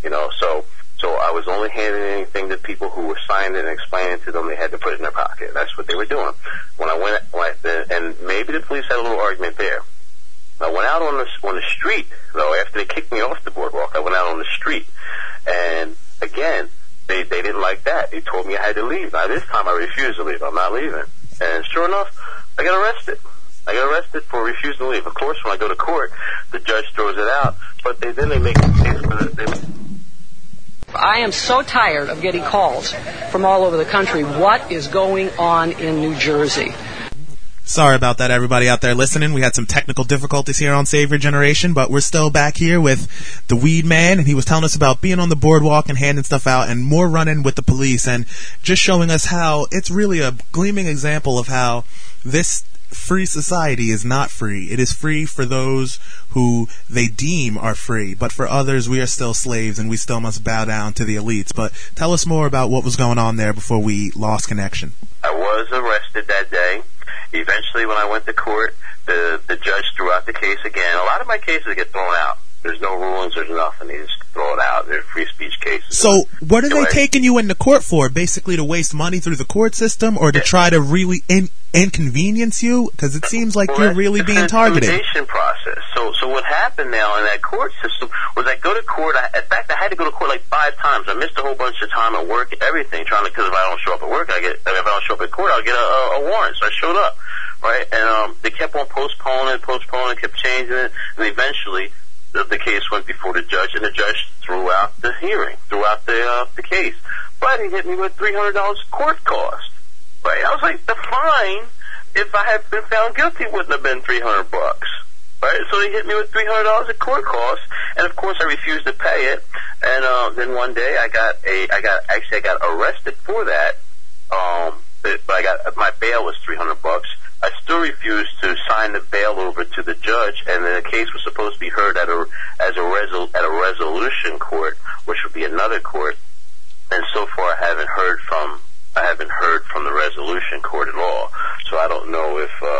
So I was only handing anything to people who were signing and explaining to them they had to put it in their pocket. That's what they were doing. And maybe the police had a little argument there. I went out on the street, though, after they kicked me off the boardwalk. I went out on the street. And, again, they didn't like that. They told me I had to leave. Now, this time I refused to leave. I'm not leaving. And sure enough, I got arrested. I got arrested for refusing to leave. Of course, when I go to court, the judge throws it out. But then they make a case for it. I am so tired of getting calls from all over the country. What is going on in New Jersey? Sorry about that, everybody out there listening. We had some technical difficulties here on Savior Generation, but we're still back here with the Weed Man, and he was telling us about being on the boardwalk and handing stuff out and more running with the police, and just showing us how it's really a gleaming example of how this free society is not free. It is free for those who they deem are free, but for others we are still slaves and we still must bow down to the elites. But tell us more about what was going on there before we lost connection. I was arrested that day. Eventually, when I went to court, the judge threw out the case again. A lot of my cases get thrown out. There's no rulings, there's nothing. They just throw it out. They're free speech cases. So what are they taking you into court for? Basically to waste money through the court system, or to try to really inconvenience you? Because it seems like you're really being targeted. It's an intimidation process. So what happened now in that court system was I go to court. In fact, I had to go to court like 5 times. I missed a whole bunch of time at work, everything, because if I don't show up at work, if I don't show up at court, I'll get a warrant. So I showed up, right? And they kept on postponing, kept changing it, and eventually the case went before the judge, and the judge threw out the hearing, threw out the case. But he hit me with $300 court cost. Right? I was like, the fine, if I had been found guilty, wouldn't have been $300. Right? So he hit me with $300 of court costs, and of course I refused to pay it. And then one day I got arrested for that. But my bail was $300. I still refused to sign the bail over to the judge, and the case was supposed to be heard at a resolution court, which would be another court. And so far, I haven't heard from the resolution court at all. So I don't know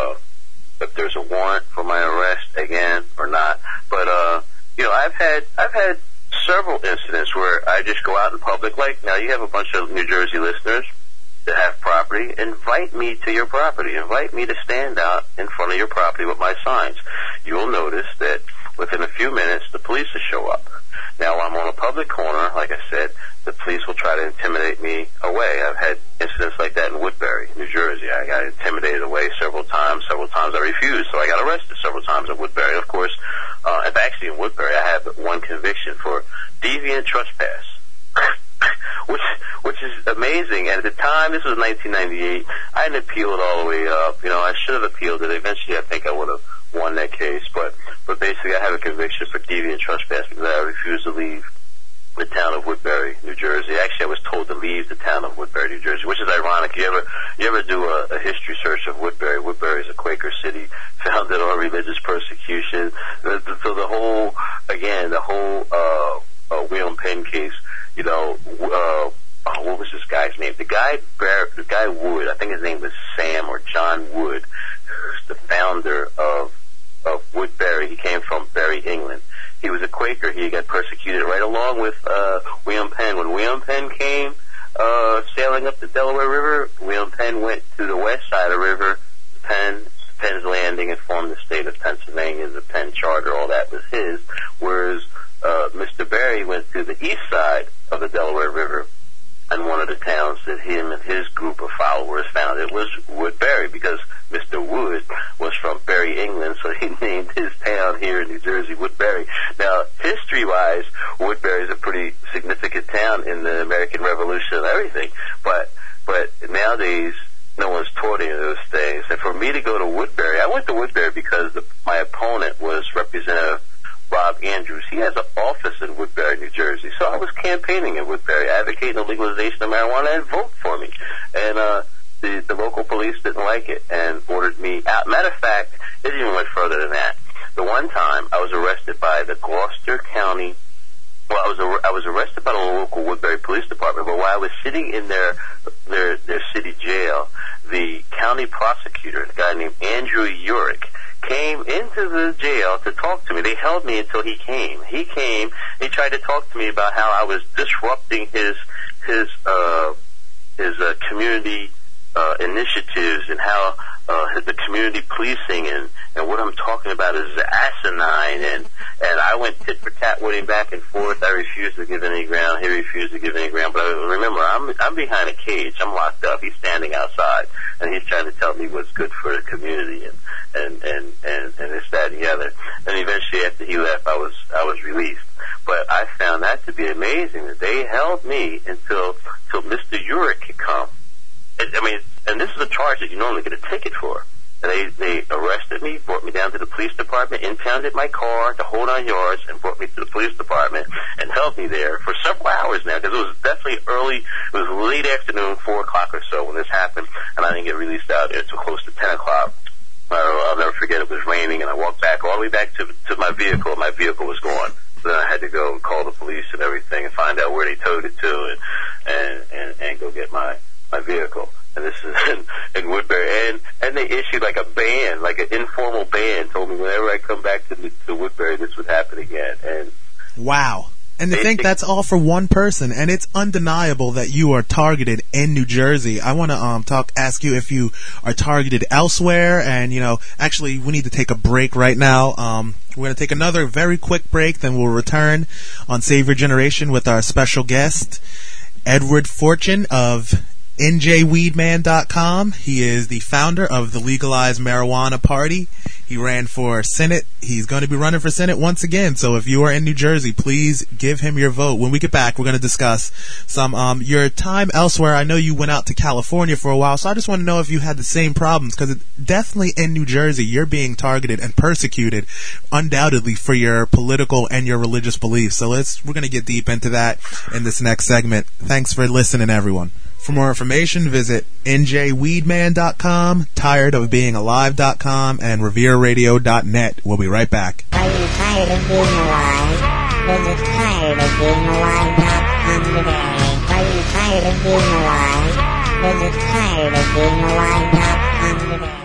if there's a warrant for my arrest again or not. But I've had several incidents where I just go out in public. Like now, you have a bunch of New Jersey listeners that have property. Invite me to your property. Invite me to stand out in front of your property with my signs. You will notice that within a few minutes, the police will show up. Now, I'm on a public corner, like I said, the police will try to intimidate me away. I've had incidents like that in Woodbury, New Jersey. I got intimidated away several times. Several times I refused, so I got arrested several times in Woodbury. Of course, actually in Woodbury, I have one conviction for deviant trespass. Which is amazing. And at the time, this was 1998, I didn't appeal it all the way up. I should have appealed it. Eventually, I think I would have won that case. But basically, I have a conviction for deviant trespass because I refused to leave the town of Woodbury, New Jersey. Actually, I was told to leave the town of Woodbury, New Jersey, which is ironic. You ever do a history search of Woodbury? Woodbury is a Quaker city founded on religious persecution. So the whole William Penn case, what was this guy's name? The guy Wood, I think his name was Sam or John Wood, who's the founder of Woodbury. He came from Bury, England. He was a Quaker. He got persecuted right along with William Penn. When William Penn came sailing up the Delaware River, William Penn went to the west side of the river, Penn's Landing, and formed the state of Pennsylvania. The Penn Charter, all that was his, whereas Mr. Berry went to the east side of the Delaware River, and one of the towns that him and his group of followers founded was Woodbury, because Mr. Wood was from Bury, England, so he named his town here in New Jersey Woodbury. Now, history-wise, Woodbury is a pretty significant town in the American Revolution and everything, but nowadays, no one's taught any of those things. And for me to go to Woodbury, I went to Woodbury because my opponent was Representative Rob Andrews. He has an office in Woodbury, New Jersey. So I was campaigning in Woodbury, advocating the legalization of marijuana, and vote for me. And the local police didn't like it and ordered me out. Matter of fact, it even went further than that. The one time I was arrested by the Gloucester County. Well, I was arrested by the local Woodbury Police Department, but while I was sitting in their city jail, the county prosecutor, a guy named Andrew Urick, came into the jail to talk to me. They held me until he came. He came. He tried to talk to me about how I was disrupting his community initiatives and how the community policing and what I'm talking about is asinine, and I went tit for tat with him back and forth. I refused to give any ground. He refused to give any ground. But remember, I'm behind a cage. I'm locked up. He's standing outside, and he's trying to tell me what's good for the community and this, that, and the other. And eventually, after he left, I was released. But I found that to be amazing that they held me until Mr. Urick could come. And this is a charge that you normally get a ticket for. And they arrested me, brought me down to the police department, impounded my car to hold on yards, and brought me to the police department and held me there for several hours now, because it was definitely early. It was late afternoon, 4 o'clock or so when this happened, and I didn't get released out there until close to 10 o'clock. I'll never forget, it was raining, and I walked back all the way back to my vehicle. My vehicle was gone. So then I had to go and call the police and everything and find out where they towed it to and go get my vehicle. And this is in Woodbury. And they issued like a ban, like an informal ban, told me whenever I come back to Woodbury, this would happen again. And wow. And to think that's all for one person, and it's undeniable that you are targeted in New Jersey. I want to ask you if you are targeted elsewhere, and actually we need to take a break right now. We're going to take another very quick break, then we'll return on Save Your Generation with our special guest, Edward Fortune of NJWeedman.com. He is the founder of the Legalized Marijuana Party. He ran for Senate. He's going to be running for Senate once again. So if you are in New Jersey, please give him your vote. When we get back, we're going to discuss some your time elsewhere. I know you went out to California for a while, so I just want to know if you had the same problems, because definitely in New Jersey, you're being targeted and persecuted undoubtedly for your political and your religious beliefs. So we're going to get deep into that in this next segment. Thanks for listening, everyone. For more information, visit njweedman.com, tiredofbeingalive.com, and revereradio.net. We'll be right back. Are you tired of being alive? Visit tiredofbeingalive.com today. Are you tired of being alive? Visit tiredofbeingalive.com today.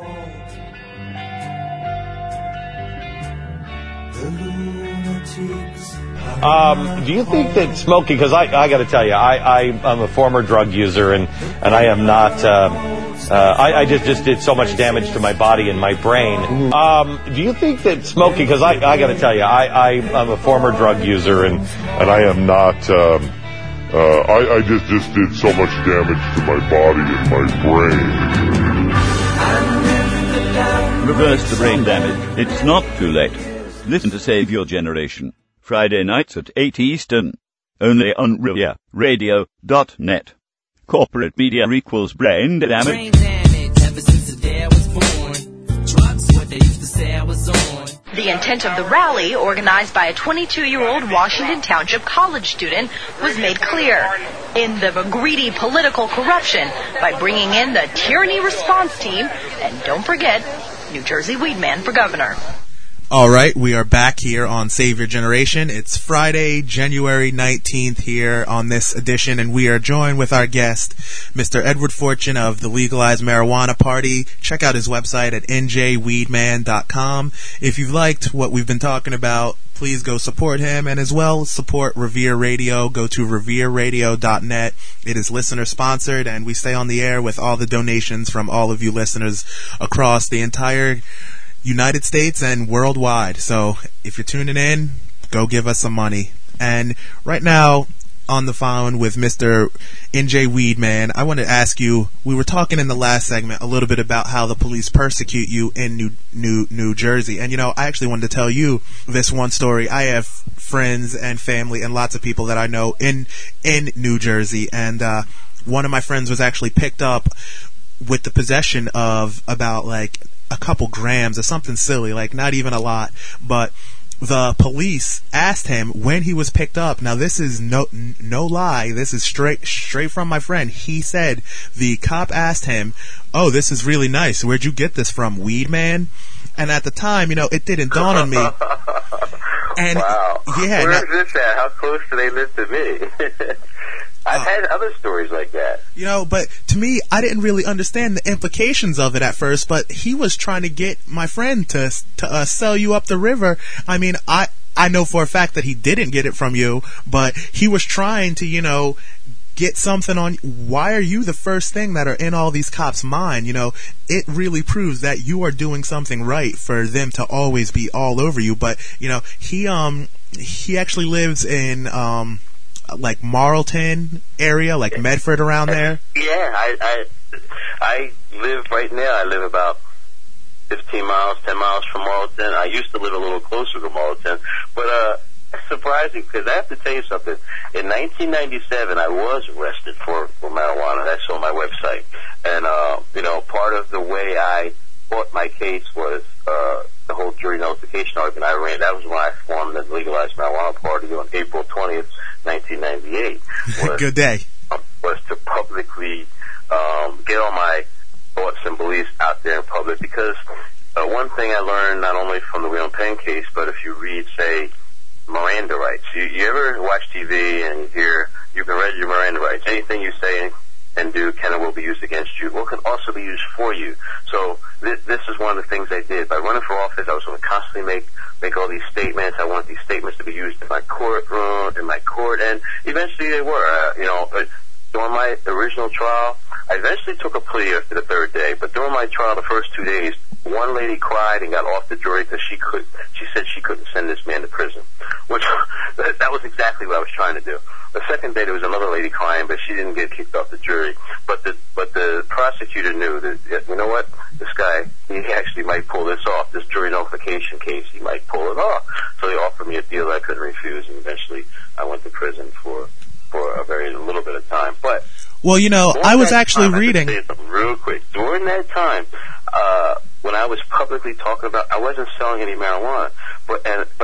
Do you think that smoking, because I got to tell you, I'm a former drug user, and I am not, I just did so much damage to my body and my brain. Do you think that smoking, because I got to tell you, I'm a former drug user, and I am not, I just did so much damage to my body and my brain. Reverse the brain damage. It's not too late. Listen to Save Your Generation. Friday nights at 8 Eastern. Only on Revereradio.net. Corporate media equals brain damage. Brain damage ever since the day I was born. Drugs, what they used to say I was on. The intent of the rally, organized by a 22-year-old Washington Township college student, was made clear. In the greedy political corruption by bringing in the tyranny response team, and don't forget, New Jersey Weedman for governor. All right, we are back here on Save Your Generation. It's Friday, January 19th here on this edition, and we are joined with our guest, Mr. Edward Fortune of the Legalized Marijuana Party. Check out his website at njweedman.com. If you've liked what we've been talking about, please go support him, and as well support Revere Radio. Go to revereradio.net. It is listener sponsored, and we stay on the air with all the donations from all of you listeners across the entire United States and worldwide. So if you're tuning in, go give us some money. And right now, on the phone with Mr. NJ Weedman, I want to ask you, we were talking in the last segment a little bit about how the police persecute you in New Jersey. And, I actually wanted to tell you this one story. I have friends and family and lots of people that I know in New Jersey. And one of my friends was actually picked up with the possession of about, a couple grams of something silly, not even a lot, but the police asked him when he was picked up. Now, this is no lie. This is straight from my friend. He said the cop asked him, "Oh, this is really nice. Where'd you get this from, Weed Man?" And at the time, it didn't dawn on me. And wow. Yeah. Where is this at? How close do they live to me? I've had other stories like that. But to me, I didn't really understand the implications of it at first, but he was trying to get my friend to sell you up the river. I mean, I know for a fact that he didn't get it from you, but he was trying to, get something on. Why are you the first thing that are in all these cops' mind? It really proves that you are doing something right for them to always be all over you. But, he actually lives in, like Marlton area, like Medford around there? Yeah, I live right now. I live about 15 miles, 10 miles from Marlton. I used to live a little closer to Marlton, but it's surprising because I have to tell you something. In 1997, I was arrested for marijuana. That's on my website. And, part of the way I fought my case was the whole jury nullification argument I ran. That was when I formed the Legalized Marijuana Party on April 20th, 1998. Good day. Was to publicly get all my thoughts and beliefs out there in public, because one thing I learned not only from the William Penn case, but if you read, say, Miranda rights. You ever watch TV and you can read your Miranda rights. Anything you say and do can and will be used against you, or can also be used for you. So this is one of the things I did. By running for office, I was going to constantly make all these statements. I wanted these statements to be used in my courtroom, in my court, and eventually they were. During my original trial, I eventually took a plea after the third day, but during my trial, the first 2 days, one lady cried and got off the jury because she said she couldn't send this man to prison, which that was exactly what I was trying to do. The second day, there was another lady crying, but she didn't get kicked off the jury. But the prosecutor knew that, you know what, this guy, he actually might pull this off, this jury nullification case, he might pull it off. So they offered me a deal that I couldn't refuse, and eventually I went to prison for a very little bit of time. But well, I was actually reading. I have to say something real quick. During that time, when I was publicly talking about, I wasn't selling any marijuana, but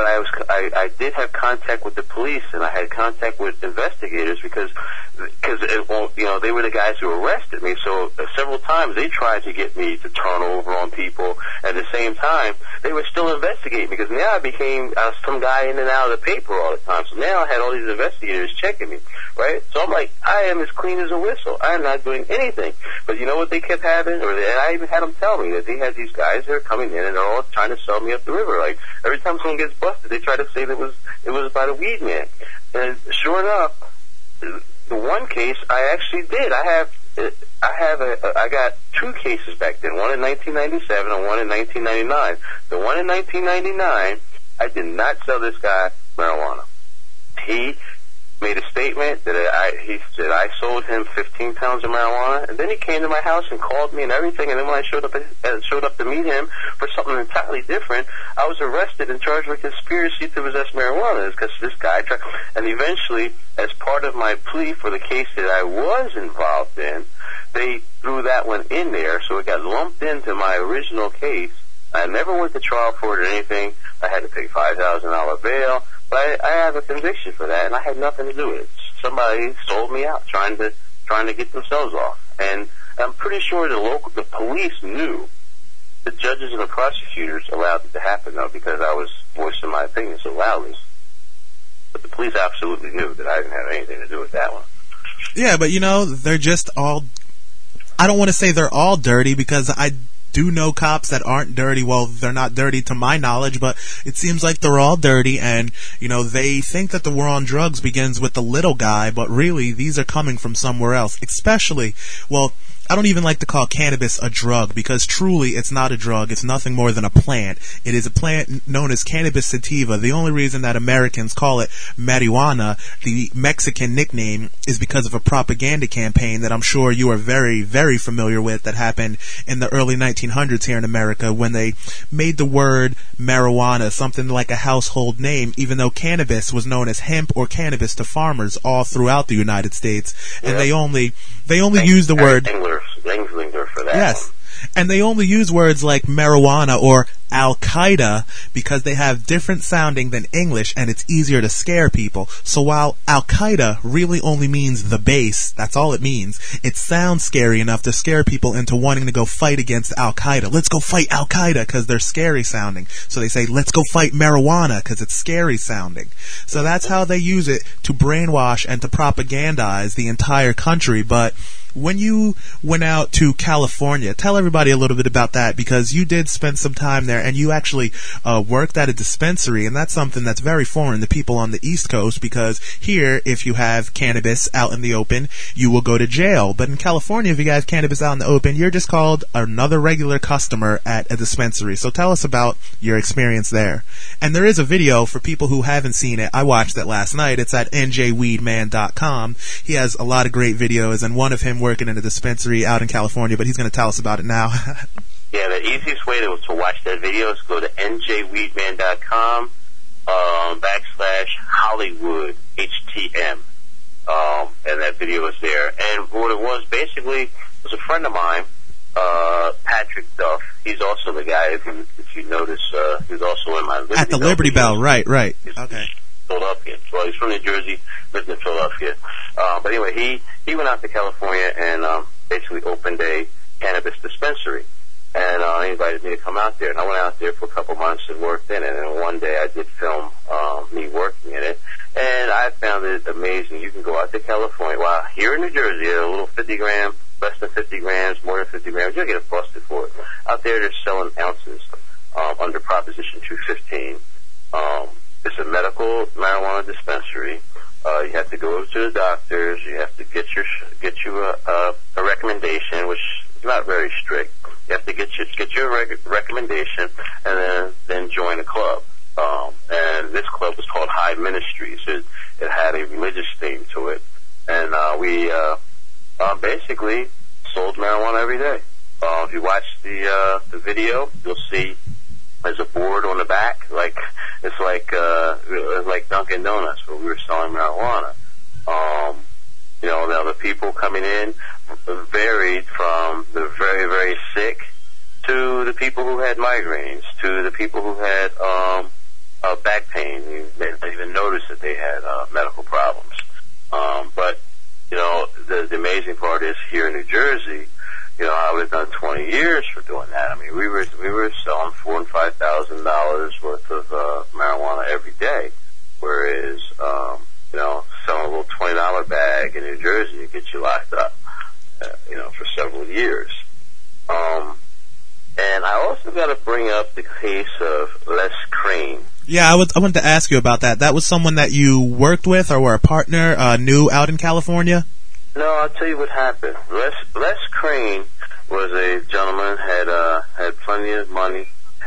I did have contact with the police, and I had contact with investigators because they were the guys who arrested me. So several times they tried to get me to turn over on people. At the same time, they were still investigating, because now I became some guy in and out of the paper all the time. So now I had all these investigators checking me, right? So I'm like, I am as clean as a whistle. I am not doing anything. But you know what they kept having? And I even had them tell me that they had these guys that are coming in and they're all trying to sell me up the river. Like, every time someone gets busted, they try to say that it was by the weed man. And sure enough, the one case I actually did. I got two cases back then, one in 1997 and one in 1999. The one in 1999, I did not sell this guy marijuana. He made a statement that he said I sold him 15 pounds of marijuana, and then he came to my house and called me and everything, and then when I showed up to meet him for something entirely different, I was arrested and charged with conspiracy to possess marijuana, because this guy tried, and eventually, as part of my plea for the case that I was involved in, they threw that one in there, so it got lumped into my original case. I never went to trial for it or anything. I had to pay $5,000 bail. But I have a conviction for that, and I had nothing to do with it. Somebody sold me out, trying to get themselves off. And I'm pretty sure the police knew. The judges and the prosecutors allowed it to happen, though, because I was voicing my opinion so loudly. But the police absolutely knew that I didn't have anything to do with that one. Yeah, but they're just all. I don't want to say they're all dirty, because I do know cops that aren't dirty. Well, they're not dirty to my knowledge, but it seems like they're all dirty, and they think that the war on drugs begins with the little guy, but really these are coming from somewhere else. Especially, well, I don't even like to call cannabis a drug, because truly it's not a drug. It's nothing more than a plant. It is a plant known as cannabis sativa. The only reason that Americans call it marijuana, the Mexican nickname, is because of a propaganda campaign that I'm sure you are very, very familiar with, that happened in the early 1900s here in America, when they made the word marijuana something like a household name, even though cannabis was known as hemp or cannabis to farmers all throughout the United States. And they only use the word Lengslinger for that. Yes. And they only use words like marijuana or Al-Qaeda because they have different sounding than English and it's easier to scare people. So while Al-Qaeda really only means the base, that's all it means, it sounds scary enough to scare people into wanting to go fight against Al-Qaeda. Let's go fight Al-Qaeda because they're scary sounding. So they say, let's go fight marijuana because it's scary sounding. So that's how they use it to brainwash and to propagandize the entire country. But when you went out to California, tell everybody a little bit about that, because you did spend some time there and you actually worked at a dispensary, and that's something that's very foreign to people on the East Coast, because here, if you have cannabis out in the open, you will go to jail. But in California, if you have cannabis out in the open, you're just called another regular customer at a dispensary. So tell us about your experience there. And there is a video for people who haven't seen it. I watched it last night. It's at njweedman.com. He has a lot of great videos, and one of him working in a dispensary out in California, but he's going to tell us about it now. Yeah, the easiest way to watch that video is go to njweedman.com /Hollywood HTM. And that video is there. And what it was basically was a friend of mine, Patrick Duff. He's also the guy, if you notice, he's also in my at the Liberty Bell, right. Okay. Philadelphia. Well, he's from New Jersey, lives in Philadelphia. But anyway, he went out to California and basically opened a cannabis dispensary. And he invited me to come out there. And I went out there for a couple months and worked in it. And one day I did film me working in it. And I found it amazing. You can go out to California. Well, here in New Jersey, a little 50 gram, less than 50 grams, more than 50 grams, you'll get busted for it. Out there, they're selling ounces under Proposition 215. It's a medical marijuana dispensary. You have to go to the doctors. You have to get you a recommendation, which is not very strict. You have to get your recommendation and then join a club. And this club was called High Ministries. It had a religious theme to it, and we basically sold marijuana every day. If you watch the video, you'll see there's a board on the back, it's like Dunkin' Donuts, where we were selling marijuana. Now the people coming in varied from the very, very sick to the people who had migraines, to the people who had back pain. You didn't even notice that they had medical problems. But the amazing part is here in New Jersey, I would have done 20 years for doing that. I mean, we were selling $4,000 and $5,000 worth of marijuana every day, whereas selling a little $20 bag in New Jersey, it gets you locked up, for several years. And I also got to bring up the case of Les Crane. Yeah, I wanted to ask you about that. That was someone that you worked with or were a partner, knew out in California? No, I'll tell you what happened. Les Crane was a gentleman, had plenty of money,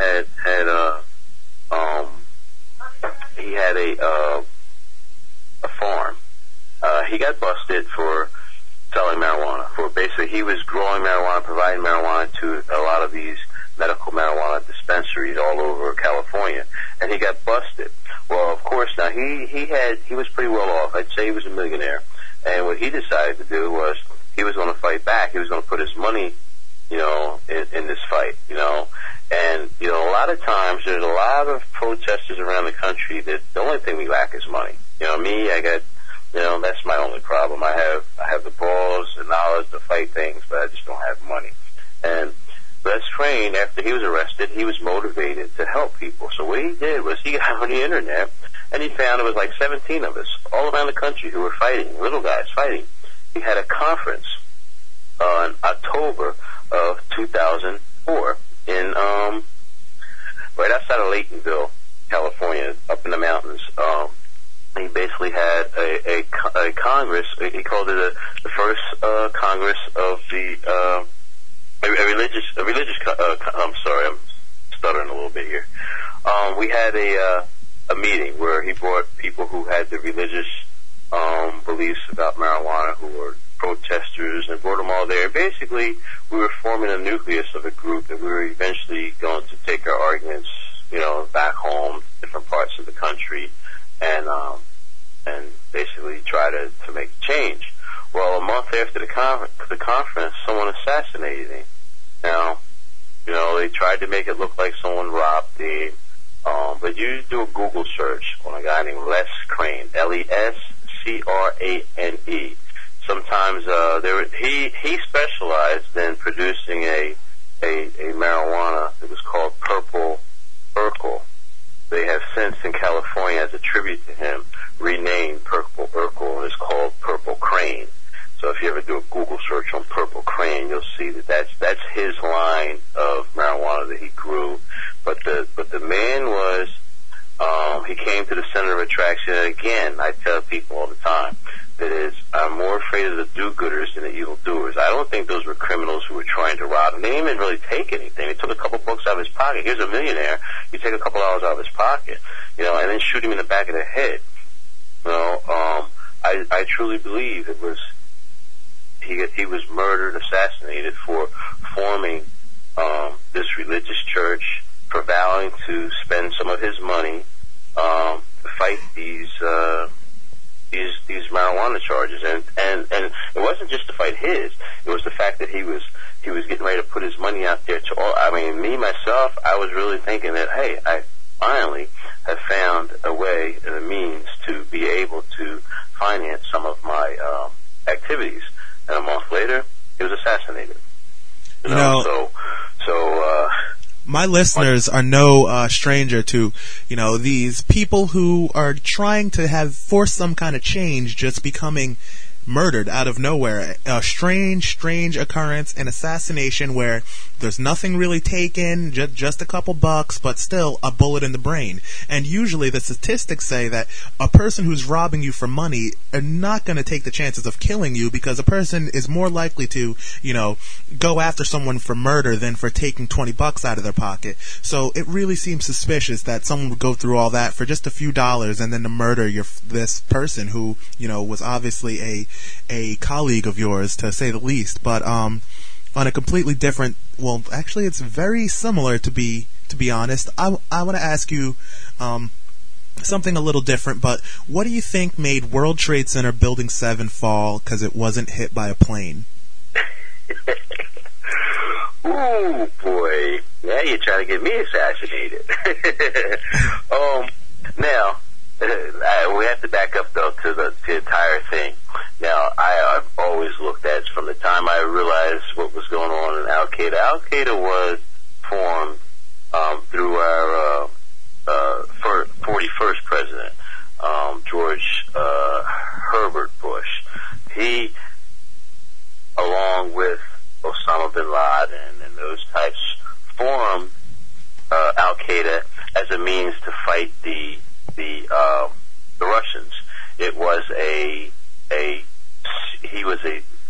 he had a farm. He got busted for selling marijuana. Basically, he was growing marijuana, providing marijuana to a lot of these medical marijuana dispensaries all over California, and he got busted. Well, of course, now he was pretty well off. I'd say he was a millionaire. And what he decided to do was he was going to fight back. He was going to put his money, in this fight, And, a lot of times there's a lot of protesters around the country that the only thing we lack is money. Me, I got, that's my only problem. I have the balls, the knowledge to fight things, but I just don't have money. And Les Crane, after he was arrested, he was motivated to help people. So what he did was he got on the internet, and he found it was like 17 of us all around the country who were fighting, little guys fighting. He had a conference in October of 2004 in right outside of Laytonville, California, up in the mountains. He basically had a congress. He called it the first congress of the a religious. I'm sorry, I'm stuttering a little bit here. We had a meeting where he brought people who had the religious beliefs about marijuana, who were protesters, and brought them all there. Basically, we were forming a nucleus of a group that we were eventually going to take our arguments, back home, different parts of the country, and basically try to make a change. Well, a month after the conference, someone assassinated him. Now, You know, they tried to make it look like someone robbed him. But you do a Google search on a guy named Les Crane, Lescrane. Sometimes he specialized in producing a marijuana that was called Purple Urkel. They have since in California, as a tribute to him, renamed Purple Urkel, and it's called Purple Crane. So if you ever do a Google search on Purple Crane, you'll see that that's his line of marijuana that he grew. But the man was he came to the center of attraction. And again, I tell people all the time that is, I'm more afraid of the do-gooders than the evildoers. I don't think those were criminals who were trying to rob him. They didn't even really take anything. They took a couple bucks out of his pocket. Here's a millionaire. You take a couple dollars out of his pocket, you know, and then shoot him in the back of the head. You know, I truly believe it was he was murdered, assassinated for forming this religious church, for vowing to spend some of his money to fight these marijuana charges, and it wasn't just to fight his. It was the fact that he was getting ready to put his money out there to all. I mean, me myself, I was really thinking that, hey, I finally have found a way and a means to be able to finance some of my activities. And a month later, he was assassinated. You know, so my listeners are no stranger to, you know, these people who are trying to force some kind of change just becoming murdered out of nowhere. A strange occurrence, an assassination where there's nothing really taken, just a couple bucks, but still a bullet in the brain. And usually the statistics say that a person who's robbing you for money are not going to take the chances of killing you, because a person is more likely to, you know, go after someone for murder than for taking $20 out of their pocket. So it really seems suspicious that someone would go through all that for just a few dollars and then to murder this person who, you know, was obviously a colleague of yours, to say the least. But on a completely different, well, actually it's very similar, to be honest. I want to ask you something a little different, but what do you think made World Trade Center Building 7 fall because it wasn't hit by a plane? Ooh, boy. Now you're trying to get me assassinated. Now, we have to back up, though, to the entire thing. Now, I've always looked at, from the time I realized what was going on in Al-Qaeda. Al-Qaeda was formed through our 41st president, George Herbert Bush. He, along with Osama bin Laden and those types, formed Al-Qaeda as a means to fight the Russians. It was he was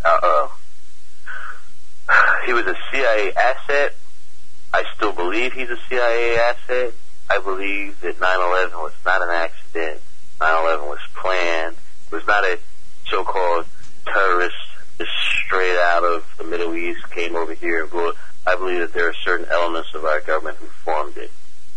a CIA asset. I still believe he's a CIA asset. I believe that 9/11 was not an accident. 9/11 was planned. It was not a so-called terrorist just straight out of the Middle East, came over here and blew it. I believe that there are certain elements of our government who formed it.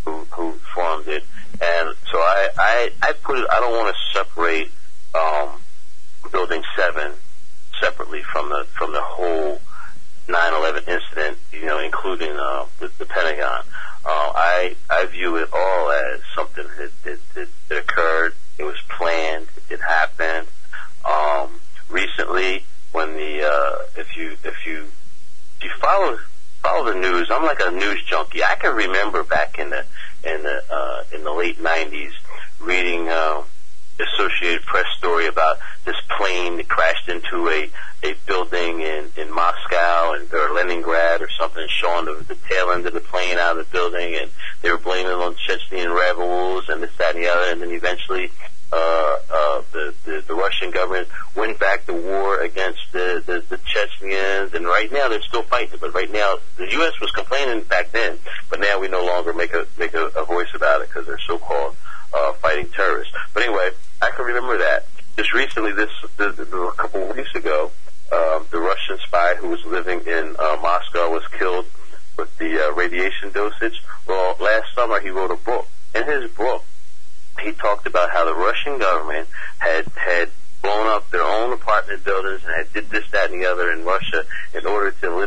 And so I put it, I don't want to separate Building 7 separately from the whole 9/11 incident, you know, including the Pentagon. I view it all as something that occurred. It was planned. It happened. Recently, when if you follow the news, I'm like a news junkie. I can remember back in the late 90s reading Associated Press story about this plane that crashed into a building in Moscow or Leningrad or something, showing the tail end of the plane out of the building, and they were blaming it on Chechenian rebels and this, that, and the other, and then eventually the Russian government went back to war against the Chechens, and right now they're still fighting. But right now, the U.S. was complaining back then, but now we no longer make a voice about it because they're so-called fighting terrorists. But anyway, I can remember that. Just recently, a couple of weeks ago, the Russian spy who was living in Moscow was killed with the radiation dosage. Well, last summer he wrote a book. In his book, he talked about how the Russian government had blown up their own apartment buildings and had did this, that, and the other in Russia in order to elicit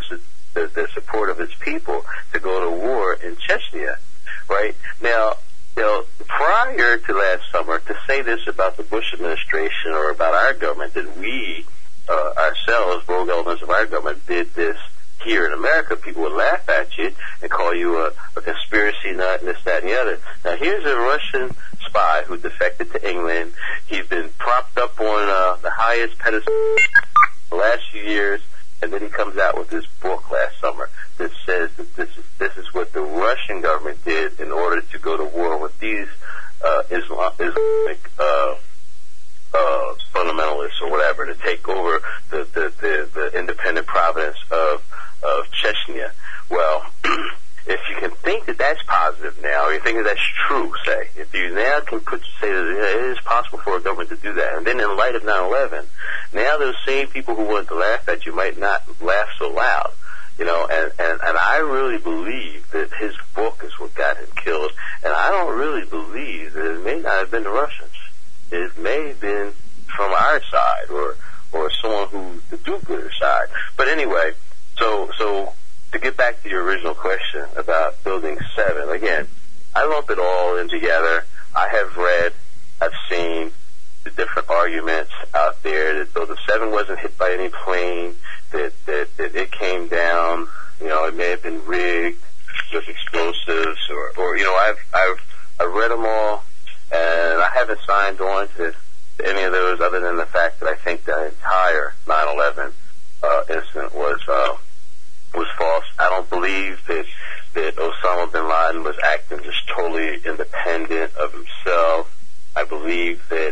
the support of its people to go to war in Chechnya, right? Now, prior to last summer, to say this about the Bush administration or about our government, that we ourselves, rogue elements of our government, did this here in America, people would laugh at you and call you a conspiracy nut and this, that, and the other. Now, here's a Russian spy who defected to England. He's been propped up on the highest pedestal the last few years, and then he comes out with this book last summer that says that this is what the Russian government did in order to go to war with these Islamic fundamentalists or whatever, to take over the independent province of Chechnya. Well, if you can think that that's positive now, or you think that that's true, say, if you now can say that it is possible for a government to do that, and then in light of 9/11, now those same people who wanted to laugh at you might not laugh so loud, you know, and I really believe that his book is what got him killed, and I don't really believe that it may not have been the Russians. It may have been from our side, or someone who's the do-gooder side. But anyway, so to get back to your original question about Building 7, again, I lump it all in together. I have read, I've seen the different arguments out there that Building 7 wasn't hit by any plane, that it came down, you know, it may have been rigged with explosives, or you know, I've read them all, and I haven't signed on to any of those other than the fact that I think the entire 9/11 incident was false. I don't believe that Osama bin Laden was acting just totally independent of himself. I believe that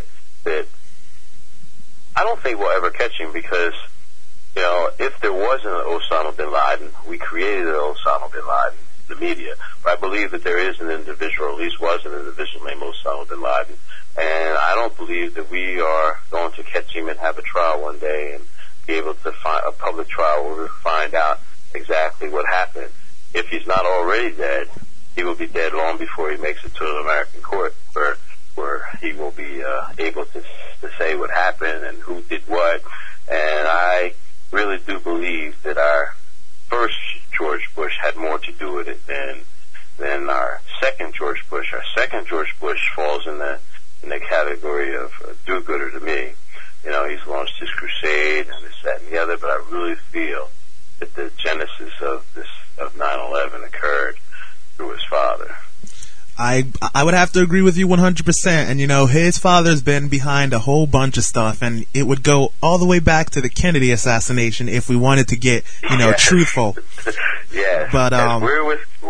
I don't think we'll ever catch him because, you know, if there wasn't an Osama bin Laden, we created an Osama bin Laden, the media. But I believe that there is an individual, or at least was an individual named Osama bin Laden, and I don't believe that we are going to catch him and have a trial one day and be able to find a public trial where we find out exactly what happened. If he's not already dead, he will be dead long before he makes it to an American court, where he will be able to say what happened and who did what. And I really do believe that our first George Bush had more to do with it than our second George Bush. Our second George Bush falls in the category of do-gooder to me. You know, he's launched his crusade and this, that, and the other, but I really feel that the genesis of 9/11 occurred through his father. I would have to agree with you 100%. And, you know, his father's been behind a whole bunch of stuff, and it would go all the way back to the Kennedy assassination if we wanted to get, you know, truthful. Yes. But where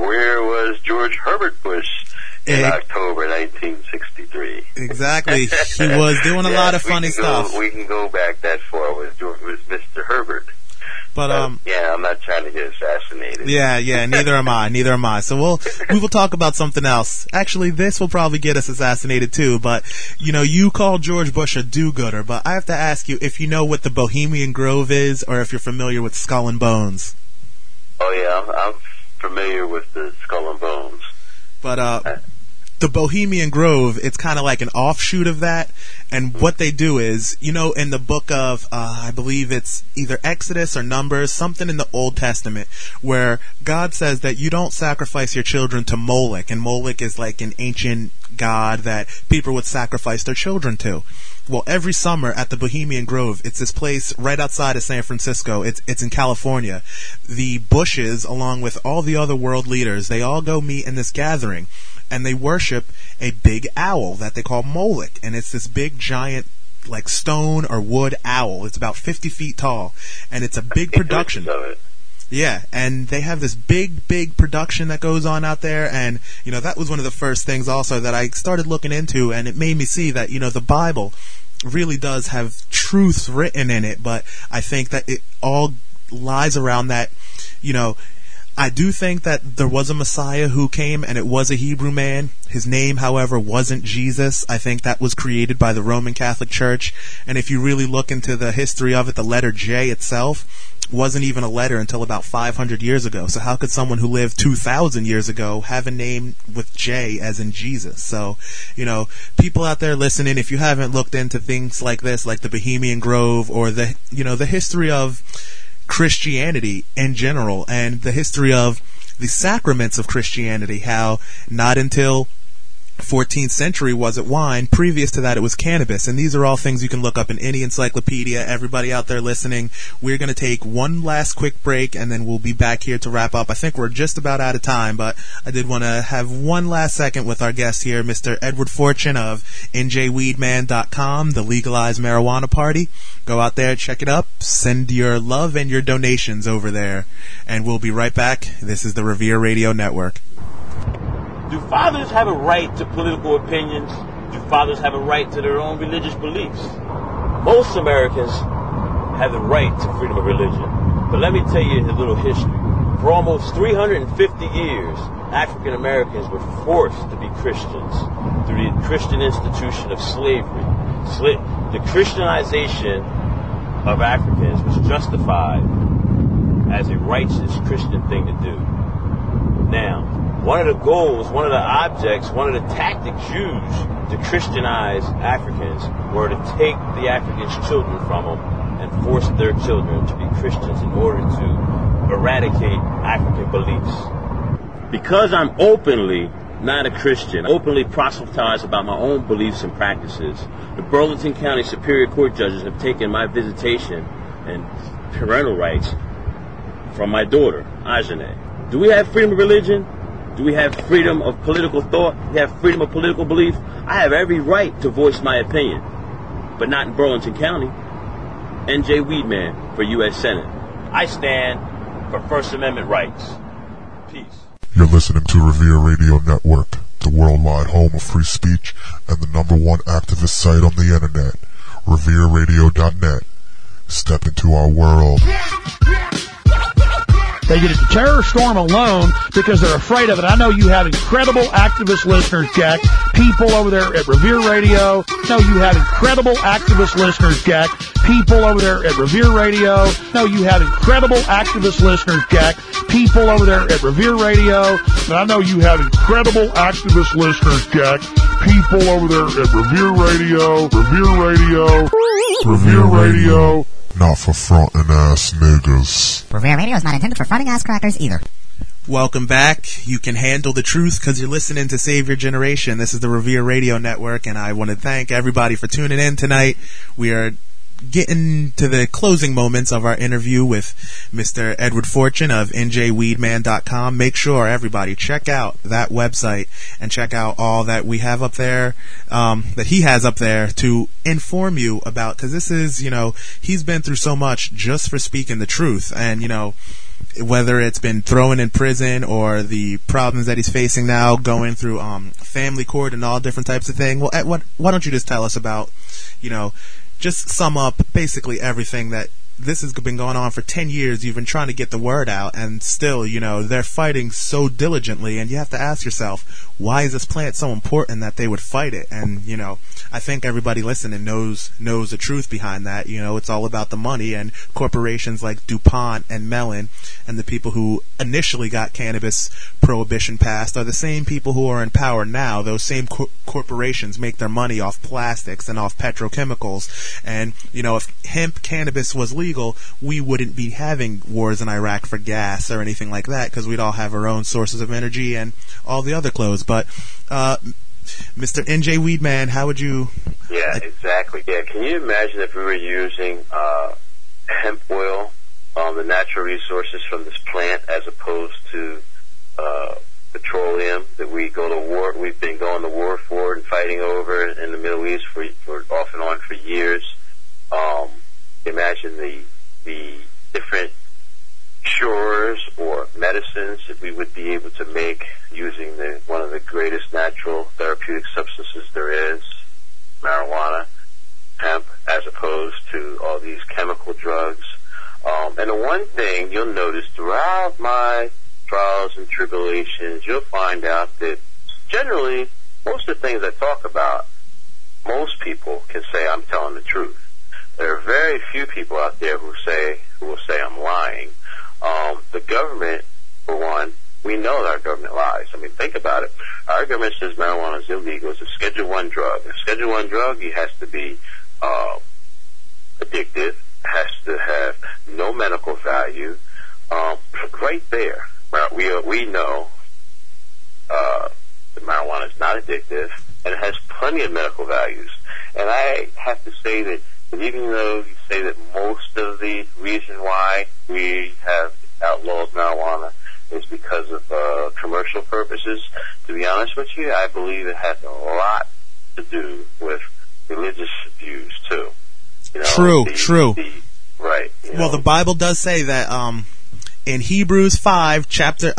was George Herbert Bush in October 1963? Exactly. He was doing a lot of funny stuff. We can go back that far with Mr. Herbert. But yeah, I'm not trying to get assassinated. Yeah, neither am I. So we will talk about something else. Actually, this will probably get us assassinated too, but you know, you call George Bush a do-gooder, but I have to ask you if you know what the Bohemian Grove is, or if you're familiar with Skull and Bones. Oh yeah, I'm familiar with the Skull and Bones. But the Bohemian Grove, it's kind of like an offshoot of that. And what they do is, you know, in the book of, I believe it's either Exodus or Numbers, something in the Old Testament, where God says that you don't sacrifice your children to Moloch. And Moloch is like an ancient god that people would sacrifice their children to. Well, every summer at the Bohemian Grove, it's this place right outside of San Francisco. It's in California. The Bushes, along with all the other world leaders, they all go meet in this gathering. And they worship a big owl that they call Moloch. And it's this big, giant, like stone or wood owl. It's about 50 feet tall. And it's a big production. Yeah, and they have this big production that goes on out there. And, you know, that was one of the first things also that I started looking into. And it made me see that, you know, the Bible really does have truths written in it. But I think that it all lies around that, you know, I do think that there was a Messiah who came, and it was a Hebrew man. His name, however, wasn't Jesus. I think that was created by the Roman Catholic Church. And if you really look into the history of it, the letter J itself wasn't even a letter until about 500 years ago. So how could someone who lived 2,000 years ago have a name with J as in Jesus? So, you know, people out there listening, if you haven't looked into things like this, like the Bohemian Grove or the, you know, the history of Christianity in general and the history of the sacraments of Christianity, how not until 14th century was it wine. Previous to that, it was cannabis. And these are all things you can look up in any encyclopedia. Everybody out there listening, we're going to take one last quick break, and then we'll be back here to wrap up. I think we're just about out of time, but I did want to have one last second with our guest here, Mr. Edward Fortune of njweedman.com, the Legalized Marijuana Party. Go out there, check it up, send your love and your donations over there, and we'll be right back. This is the Revere Radio Network. Do fathers have a right to political opinions? Do fathers have a right to their own religious beliefs? Most Americans have the right to freedom of religion. But let me tell you a little history. For almost 350 years, African Americans were forced to be Christians through the Christian institution of slavery. The Christianization of Africans was justified as a righteous Christian thing to do. Now, one of the goals, one of the objects, one of the tactics used to Christianize Africans were to take the Africans' children from them and force their children to be Christians in order to eradicate African beliefs. Because I'm openly not a Christian, openly proselytize about my own beliefs and practices, the Burlington County Superior Court judges have taken my visitation and parental rights from my daughter, Ajane. Do we have freedom of religion? Do we have freedom of political thought? Do we have freedom of political belief? I have every right to voice my opinion, but not in Burlington County. N.J. Weedman for U.S. Senate. I stand for First Amendment rights. Peace. You're listening to Revere Radio Network, the worldwide home of free speech and the #1 activist site on the internet, RevereRadio.net. Step into our world. They get a terror storm alone because they're afraid of it. I know you have incredible activist listeners, Jack. People over there at Revere Radio. No, you have incredible activist listeners, Jack. People over there at Revere Radio. No, you have incredible activist listeners, Jack. People over there at Revere Radio. And I know you have incredible activist listeners, Jack. People over there at Revere Radio. Revere Radio. Revere Radio. Not for frontin' ass niggas. Revere Radio is not intended for fronting ass crackers either. Welcome back. You can handle the truth because you're listening to Save Your Generation. This is the Revere Radio Network, and I want to thank everybody for tuning in tonight. We are getting to the closing moments of our interview with Mr. Edward Fortune of njweedman.com. Make sure everybody check out that website and check out all that we have up there, that he has up there to inform you about, because this is, he's been through so much just for speaking the truth. And, whether it's been thrown in prison or the problems that he's facing now, going through family court and all different types of things. Well, why don't you just tell us about, just sum up basically everything that this has been going on for 10 years. You've been trying to get the word out, and still, they're fighting so diligently, and you have to ask yourself, why is this plant so important that they would fight it? And, I think everybody listening knows the truth behind that. It's all about the money, and corporations like DuPont and Mellon and the people who initially got cannabis prohibition passed are the same people who are in power now. Those same corporations make their money off plastics and off petrochemicals. And, if hemp cannabis was legal, we wouldn't be having wars in Iraq for gas or anything like that, because we'd all have our own sources of energy and all the other clothes. But, Mr. N.J. Weedman, how would you... Yeah, exactly. Yeah, can you imagine if we were using hemp oil, the natural resources from this plant, as opposed to petroleum that we go to war? We've been going to war for and fighting over in the Middle East for off and on for years. Imagine the different cures or medicines that we would be able to make using one of the greatest natural therapeutic substances there is, marijuana, hemp, as opposed to all these chemical drugs. And the one thing you'll notice throughout my trials and tribulations, you'll find out that generally most of the things I talk about, most people can say I'm telling the truth. There are very few people out there who will say I'm lying. The government, for one, we know that our government lies. I mean, think about it. Our government says marijuana is illegal. It's a Schedule I drug. A Schedule I drug, it has to be addictive, has to have no medical value. Right there, we know that marijuana is not addictive, and it has plenty of medical values. And I have to say that even though you say that most of the reason why we have outlawed marijuana is because of commercial purposes, to be honest with you, I believe it has a lot to do with religious views too. You know, True. Right. Well, the Bible does say that in Hebrews chapter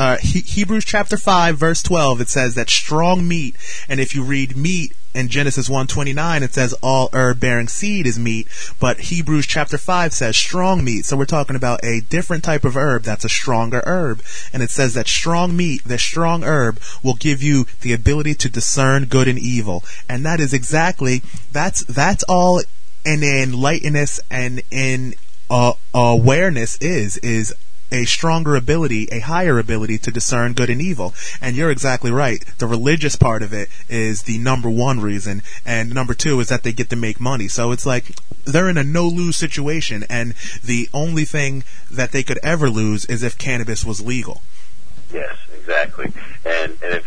5, verse 12, it says that strong meat, and if you read meat in Genesis 1:29, it says all herb-bearing seed is meat, but Hebrews chapter 5 says strong meat. So we're talking about a different type of herb that's a stronger herb. And it says that strong meat, the strong herb, will give you the ability to discern good and evil. And that is exactly, that's all an enlightenment and in awareness is a stronger ability, a higher ability to discern good and evil. And you're exactly right. The religious part of it is the number one reason, and number two is that they get to make money. So it's like they're in a no-lose situation, and the only thing that they could ever lose is if cannabis was legal. Yes, exactly. And if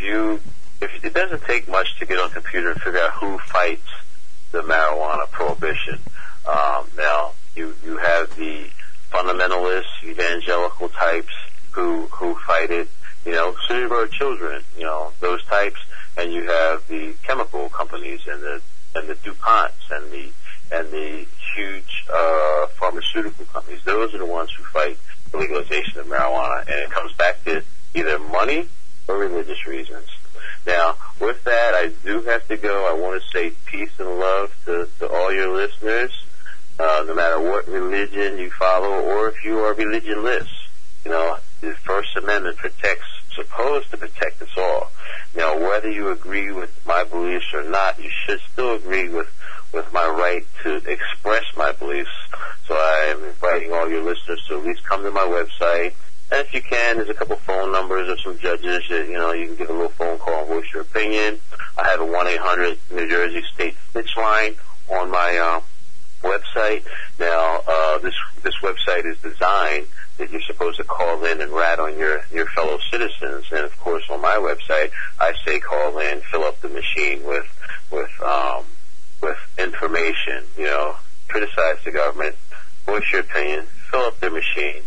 it doesn't take much to get on a computer and figure out who fights the marijuana prohibition. Now you have the fundamentalists, evangelical types who fight it, cerebral children, those types, and you have the chemical companies and the DuPonts and the huge pharmaceutical companies. Those are the ones who fight the legalization of marijuana, and it comes back to either money or religious reasons. Now, with that, I do have to go. I want to say peace and love to all your listeners. No matter what religion you follow, or if you are religionless, the First Amendment supposed to protect us all. Now, whether you agree with my beliefs or not, you should still agree with my right to express my beliefs. So I am inviting all your listeners to at least come to my website. And if you can, there's a couple phone numbers of some judges that, you can give a little phone call and voice your opinion. I have a 1-800 New Jersey State Snitch line on my website. Now, this website is designed that you're supposed to call in and rat on your fellow citizens. And of course, on my website, I say call in, fill up the machine with information. Criticize the government, voice your opinion, fill up the machine.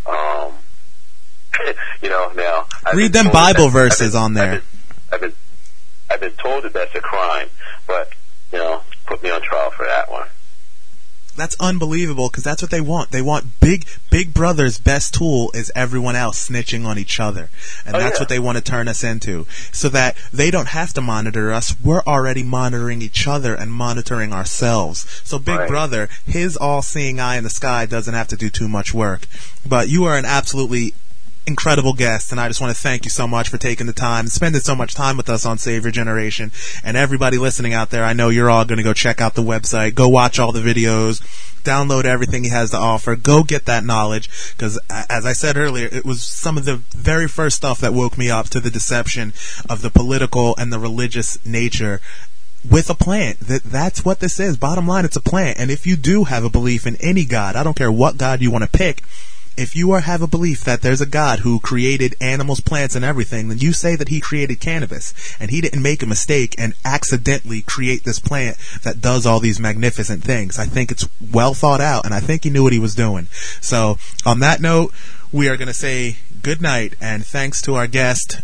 Now read them Bible verses on there. I've been told that that's a crime, but put me on trial for that one. That's unbelievable, because that's what they want. They want Big Brother's best tool is everyone else snitching on each other. And that's what they want to turn us into. So that they don't have to monitor us. We're already monitoring each other and monitoring ourselves. So Big Brother, his all-seeing eye in the sky, doesn't have to do too much work. But you are an absolutely incredible guest, and I just want to thank you so much for taking the time and spending so much time with us on Save Your Generation. And everybody listening out there, I know you're all going to go check out the website, go watch all the videos, download everything he has to offer, go get that knowledge, because as I said earlier, it was some of the very first stuff that woke me up to the deception of the political and the religious nature with a plant. That's what this is. Bottom line, it's a plant. And if you do have a belief in any God, I don't care what God you want to pick, if you have a belief that there's a God who created animals, plants, and everything, then you say that he created cannabis, and he didn't make a mistake and accidentally create this plant that does all these magnificent things. I think it's well thought out, and I think he knew what he was doing. So, on that note, we are going to say good night, and thanks to our guest,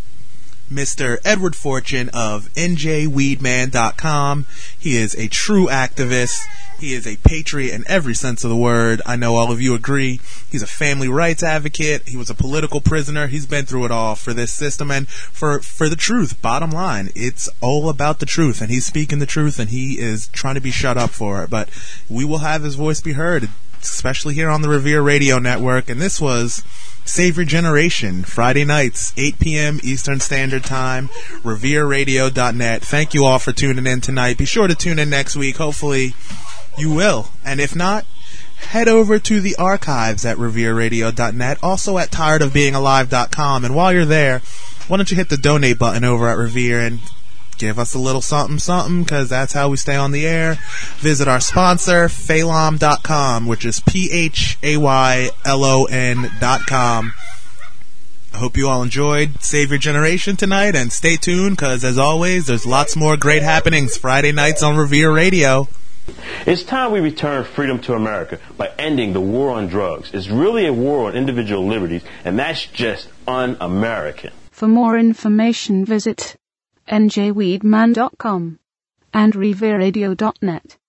Mr. Edward Fortune of NJWeedman.com. He is a true activist. He is a patriot in every sense of the word. I know all of you agree. He's a family rights advocate. He was a political prisoner. He's been through it all for this system and for the truth. Bottom line, it's all about the truth, and he's speaking the truth, and he is trying to be shut up for it. But we will have his voice be heard, especially here on the Revere Radio Network. And this was Save Your Generation, Friday nights, 8 p.m. Eastern Standard Time, RevereRadio.net. Thank you all for tuning in tonight. Be sure to tune in next week. Hopefully you will. And if not, head over to the archives at RevereRadio.net, also at TiredOfBeingAlive.com. And while you're there, why don't you hit the donate button over at Revere and give us a little something, because that's how we stay on the air. Visit our sponsor, Phaylon.com, which is PHAYLON.com. I hope you all enjoyed Save Your Generation tonight, and stay tuned, because as always, there's lots more great happenings Friday nights on Revere Radio. It's time we return freedom to America by ending the war on drugs. It's really a war on individual liberties, and that's just un-American. For more information, visit njweedman.com and revereradio.net.